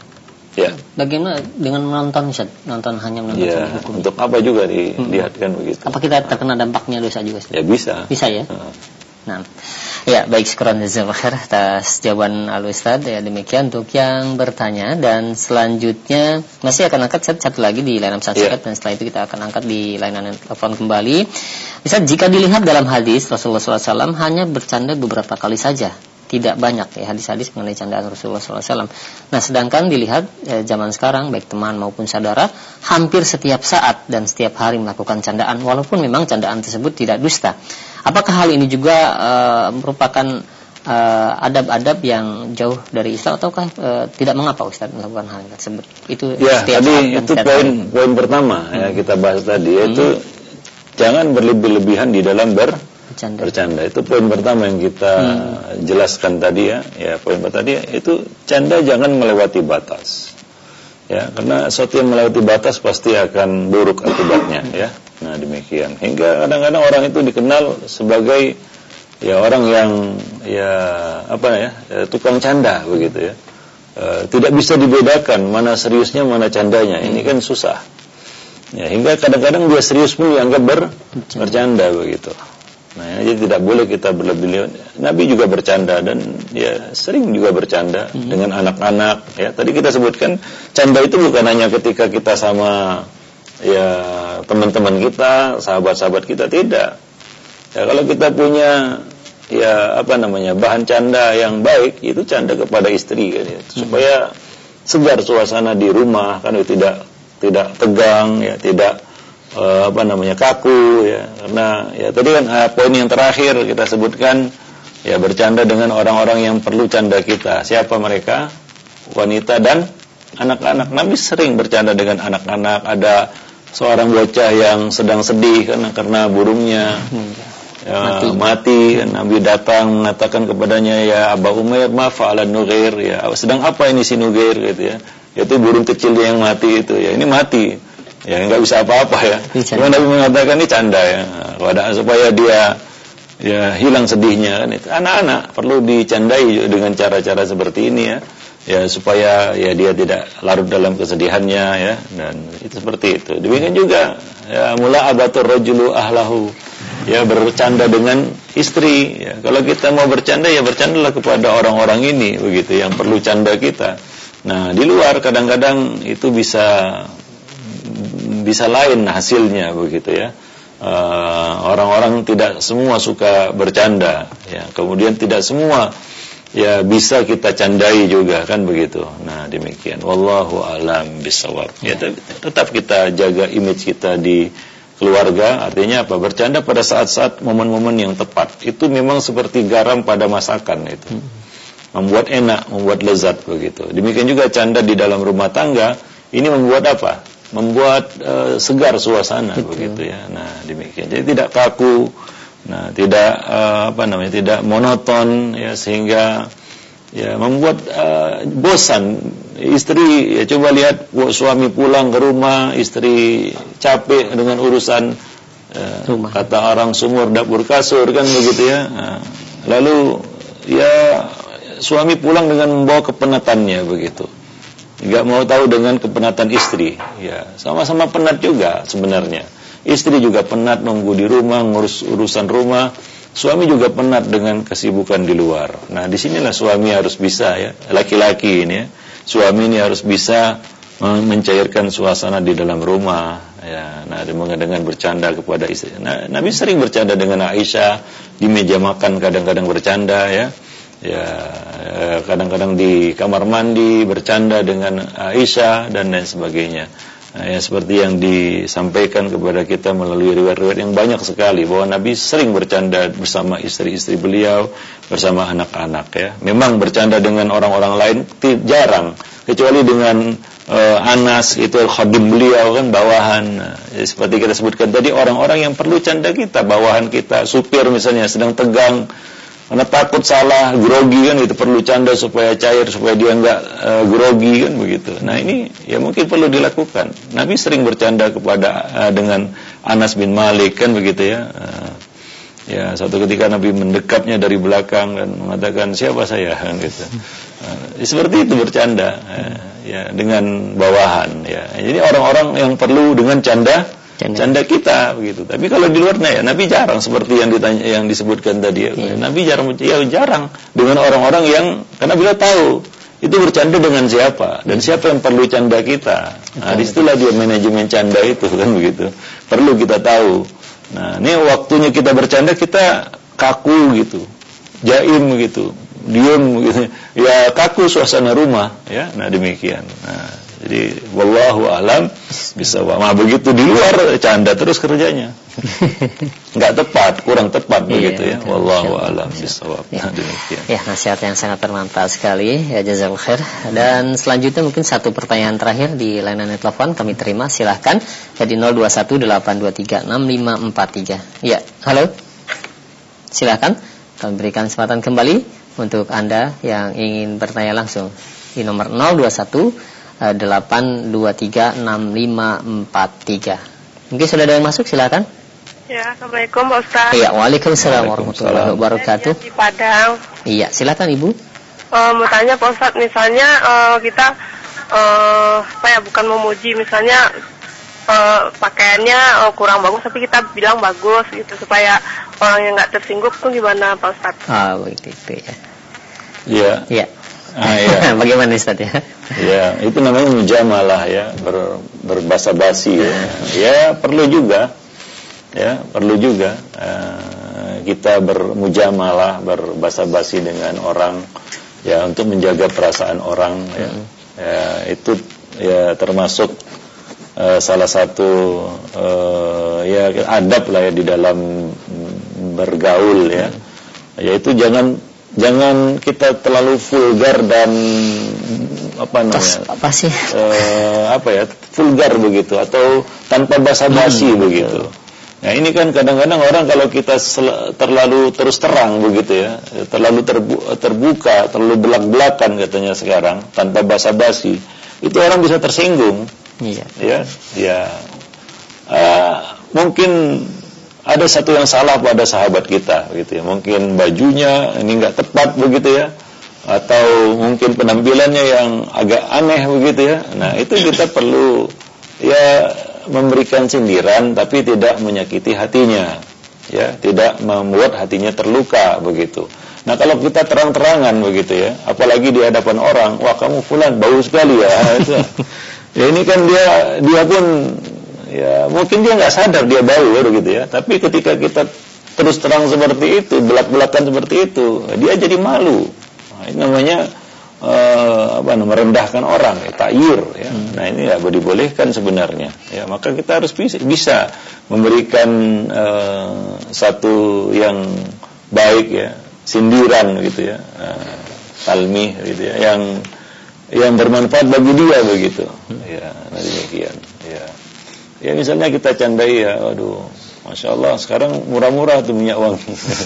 Ya. Bagaimana dengan menonton, Ustaz? Nonton hanya menonton Ya, saja hukum. untuk apa juga dilihatkan hmm. begitu. Apa kita terkena dampaknya dosa juga, Ustaz? Ya bisa. Bisa ya? Hmm. Nah, ya baik, syukran jazakallahu khair atas jawaban Al-Ustaz. Ya, demikian untuk yang bertanya, dan selanjutnya masih akan angkat satu lagi di layanan pesan singkat, yeah. dan setelah itu kita akan angkat di layanan telepon kembali. Ustaz, jika dilihat dalam hadis Rasulullah shallallahu alaihi wasallam hanya bercanda beberapa kali saja, tidak banyak ya hadis-hadis mengenai candaan Rasulullah shallallahu alaihi wasallam. Nah, sedangkan dilihat eh, zaman sekarang baik teman maupun saudara hampir setiap saat dan setiap hari melakukan candaan, walaupun memang candaan tersebut tidak dusta. Apakah hal ini juga uh, merupakan uh, adab-adab yang jauh dari Islam, ataukah uh, tidak mengapa Ustaz melakukan hal tersebut? Itu ya, tadi itu poin poin pertama hmm. ya kita bahas tadi, yaitu hmm. jangan berlebih-lebihan di dalam ber bercanda. bercanda. Itu poin pertama yang kita hmm. jelaskan tadi ya. Ya, poin pertama tadi itu canda jangan melewati batas. Ya, karena sesuatu yang melewati batas pasti akan buruk akibatnya ya. Nah, demikian. Hingga kadang-kadang orang itu dikenal sebagai ya orang yang ya apa ya, tukang canda begitu ya. E, tidak bisa dibedakan mana seriusnya mana candanya. Ini kan susah. Ya, hingga kadang-kadang dia serius pun dianggap ber, bercanda begitu. Nah, jadi tidak boleh kita berlebihan. Nabi juga bercanda, dan ya sering juga bercanda hmm. dengan anak-anak ya. Tadi kita sebutkan canda itu bukan hanya ketika kita sama ya teman-teman kita, sahabat-sahabat kita, tidak. Ya, kalau kita punya ya apa namanya bahan canda yang baik, itu canda kepada istri kan ya, supaya segar suasana di rumah kan, itu tidak tidak tegang ya, tidak uh, apa namanya kaku ya. Karena ya tadi kan uh, poin yang terakhir kita sebutkan ya, bercanda dengan orang-orang yang perlu canda kita. Siapa mereka? Wanita dan anak-anak. Nabi sering bercanda dengan anak-anak. Ada seorang bocah yang sedang sedih karena karena burungnya ya, mati. mati. Nabi datang mengatakan kepadanya, ya Aba Umair, ma fa'ala Nugair, ya sedang apa ini si Nugair gitu ya. Yaitu burung kecilnya yang mati itu ya. Ini mati. Ya enggak bisa apa-apa ya. Cuma Nabi mengatakan ini canda ya. Wadah supaya dia ya hilang sedihnya kan itu. Anak-anak perlu dicandai dengan cara-cara seperti ini ya. Ya supaya ya dia tidak larut dalam kesedihannya ya, dan itu seperti itu. Demikian juga ya, mula abatur rajulu ahlahu, ya bercanda dengan istri ya. Kalau kita mau bercanda ya bercandalah kepada orang-orang ini begitu yang perlu canda kita. Nah, di luar kadang-kadang itu bisa bisa lain hasilnya begitu ya. Uh, orang-orang tidak semua suka bercanda ya. Kemudian tidak semua ya bisa kita candai juga kan begitu. Nah, demikian. Wallahu a'lam bishawab. Ya, tetap kita jaga image kita di keluarga. Artinya apa? Bercanda pada saat-saat momen-momen yang tepat. Itu memang seperti garam pada masakan itu. Membuat enak, membuat lezat begitu. Demikian juga canda di dalam rumah tangga. Ini membuat apa? Membuat uh, segar suasana betul. Begitu ya. Nah, demikian. Jadi tidak kaku. Nah, tidak uh, apa namanya, tidak monoton ya, sehingga ya membuat uh, bosan istri. Ya coba lihat suami pulang ke rumah, istri capek dengan urusan uh, kata orang sumur dapur kasur kan begitu ya. Nah, lalu ya suami pulang dengan membawa kepenatannya begitu. Enggak mau tahu dengan kepenatan istri. Ya, sama-sama penat juga sebenarnya. Istri juga penat nunggu di rumah, ngurus urusan rumah. Suami juga penat dengan kesibukan di luar. Nah, disinilah suami harus bisa ya, laki-laki ini ya, suami ini harus bisa mencairkan suasana di dalam rumah. Ya, nah dengan, dengan bercanda kepada istri. Nah, Nabi sering bercanda dengan Aisyah di meja makan, kadang-kadang bercanda ya. Ya, kadang-kadang di kamar mandi bercanda dengan Aisyah dan lain sebagainya. Nah, ya, seperti yang disampaikan kepada kita melalui riwayat-riwayat yang banyak sekali, bahwa Nabi sering bercanda bersama istri-istri beliau, bersama anak-anak ya. Memang bercanda dengan orang-orang lain jarang, kecuali dengan uh, Anas, itu khadim beliau kan, bawahan. Nah, ya, seperti kita sebutkan tadi, orang-orang yang perlu canda kita, bawahan kita, supir misalnya sedang tegang karena takut salah, grogi kan, itu perlu canda supaya cair, supaya dia enggak uh, grogi kan begitu. Nah, ini ya mungkin perlu dilakukan. Nabi sering bercanda kepada uh, dengan Anas bin Malik kan begitu ya. Uh, ya suatu ketika Nabi mendekapnya dari belakang dan mengatakan, siapa saya kan gitu. Uh, seperti itu bercanda. Uh, ya dengan bawahan ya. Jadi orang-orang yang perlu dengan canda canda, canda kita begitu. Tapi kalau di luarnya ya Nabi jarang seperti yang ditanya yang disebutkan tadi ya. Yeah. Nabi jarang ya jarang dengan orang-orang yang karena beliau tahu itu bercanda dengan siapa dan siapa yang perlu canda kita. Nah, disitulah dia manajemen canda itu kan begitu. Perlu kita tahu. Nah, ini waktunya kita bercanda kita kaku gitu. Jaim gitu. Diam gitu. Ya kaku suasana rumah ya. Nah, demikian. Nah, jadi wallahu alam bisawab. Nah, begitu di luar canda terus kerjanya. Enggak tepat, kurang tepat iya, begitu ya. Betul. Wallahu alam bisawab. Ya. Nah, demikian. Ya, nasihat yang sangat bermanfaat sekali. Ya, jazakallahu khair. Dan selanjutnya mungkin satu pertanyaan terakhir di layanan telepon kami terima. Silahkan ya di nol dua satu delapan dua tiga enam lima empat tiga. Ya, halo. Silahkan kami berikan kesempatan kembali untuk Anda yang ingin bertanya langsung di nomor nol dua satu delapan dua tiga enam lima empat tiga. Mungkin sudah ada yang masuk, silakan. Ya, Assalamualaikum Pak Ustaz. Iya, Waalaikumsalam warahmatullahi wabarakatuh. Di Padang. Iya, silakan Ibu. Uh, mau tanya Pak Ustaz, misalnya uh, kita uh, apa ya, bukan memuji, misalnya uh, pakaiannya uh, kurang bagus tapi kita bilang bagus gitu supaya orang yang nggak tersinggung tuh gimana Pak Ustaz? Ah, begitu ya. Iya. Iya. Ah, iya. Bagaimana Ustaz ya? Ya, itu namanya mujamalah ya, ber, berbahasa basi ya. Ya, perlu juga. Ya, perlu juga uh, kita bermujamalah, berbahasa basi dengan orang ya untuk menjaga perasaan orang ya. Hmm. Ya, itu ya termasuk uh, salah satu uh, ya adab lah ya di dalam bergaul ya. Hmm. Yaitu jangan jangan kita terlalu vulgar dan apa namanya? Apa sih? Uh, apa ya? Vulgar begitu atau tanpa basa-basi hmm, begitu. Betul. Nah, ini kan kadang-kadang orang kalau kita terlalu terus terang begitu ya, terlalu terbu- terbuka, terlalu belak-belakan katanya sekarang tanpa basa-basi, itu orang bisa tersinggung. Iya. Ya, ya. Uh, mungkin ada satu yang salah pada sahabat kita gitu ya. Mungkin bajunya ini enggak tepat begitu ya. Atau mungkin penampilannya yang agak aneh begitu ya. Nah, itu kita perlu ya memberikan sindiran tapi tidak menyakiti hatinya. Ya, tidak membuat hatinya terluka begitu. Nah, kalau kita terang-terangan begitu ya, apalagi di hadapan orang, wah kamu fulan bau sekali ya. Ya ini kan dia dia pun ya mungkin dia nggak sadar dia bau gitu ya. Tapi ketika kita terus terang seperti itu, belak-belakan seperti itu, dia jadi malu. Nah, ini namanya uh, apa namanya merendahkan orang, ya, ta'yir ya. Hmm. Nah, ini enggak dibolehkan sebenarnya. Ya, maka kita harus bisa, bisa memberikan uh, satu yang baik ya, sindiran gitu ya. Uh, talmih gitu ya, yang yang bermanfaat bagi dia begitu. Hmm. Ya, nah demikian. Ya. Ya misalnya kita candai ya, aduh, masya Allah sekarang murah-murah tuh minyak wangi.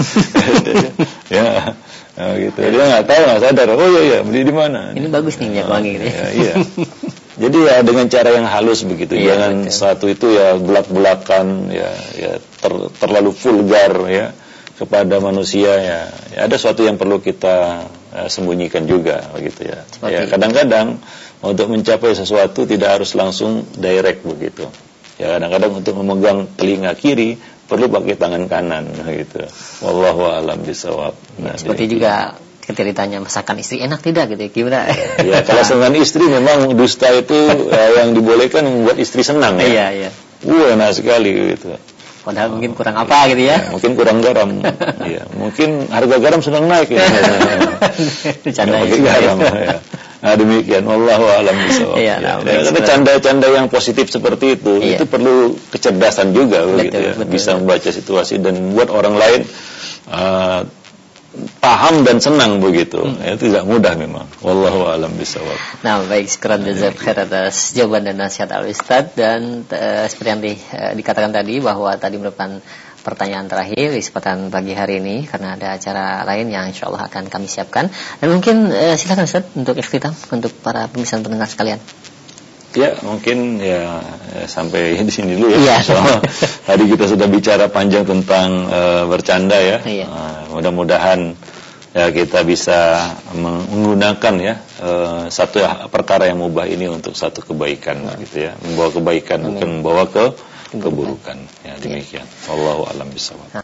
Ya, nah, gitu. Dia nggak tahu, nggak sadar. Oh iya iya, beli di mana? Ini bagus nih minyak wangi ini. Ya, iya. Jadi ya dengan cara yang halus begitu. Iya, jangan betul. Satu itu ya belak-belakan, ya, ya ter, terlalu vulgar ya kepada manusia ya. Ya ada sesuatu yang perlu kita ya, sembunyikan juga begitu ya. Seperti ya kadang-kadang untuk mencapai sesuatu tidak harus langsung direct begitu. Ya kadang-kadang untuk memegang telinga kiri perlu pakai tangan kanan gitu. Wallahu a'lam bishawab. Nah, seperti juga ketika ditanya masakan istri enak tidak gitu gimana? Ya kalau dengan istri memang dusta itu ya, yang dibolehkan membuat istri senang ya. Iya iya. Wah enak sekali gitu. Padahal oh, mungkin kurang apa gitu ya? Ya mungkin kurang garam. Iya, mungkin harga garam sedang naik ya. Bercanda ya, garam ya. Nah demikian, wallahu a'lam bishawab. Iya, ya. Nah, karena canda-canda yang positif seperti itu, iya. Itu perlu kecerdasan juga, betul, begitu ya. Betul, bisa betul. Membaca situasi dan membuat orang lain uh, paham dan senang begitu. Hmm. Ya, tidak mudah memang. Wallahu a'lam bishawab. Nah, baik, syukran jazakallahu khair atas jawaban dan nasihat Al-Ustaz dan uh, seperti yang di, uh, dikatakan tadi bahwa tadi merupakan pertanyaan terakhir di kesempatan pagi hari ini karena ada acara lain yang insyaallah akan kami siapkan. Dan mungkin uh, silakan Ustaz untuk ikhtitam untuk para pemirsa pendengar sekalian. Ya, mungkin ya, ya sampai di sini dulu ya. Iya. So, tadi kita sudah bicara panjang tentang uh, bercanda ya. Iya. Uh, mudah-mudahan ya kita bisa menggunakan ya uh, satu perkara yang mubah ini untuk satu kebaikan nah. gitu ya, membawa kebaikan Amin. bukan membawa ke keburukan. Ya demikian. Wallahu a'lam bishawab.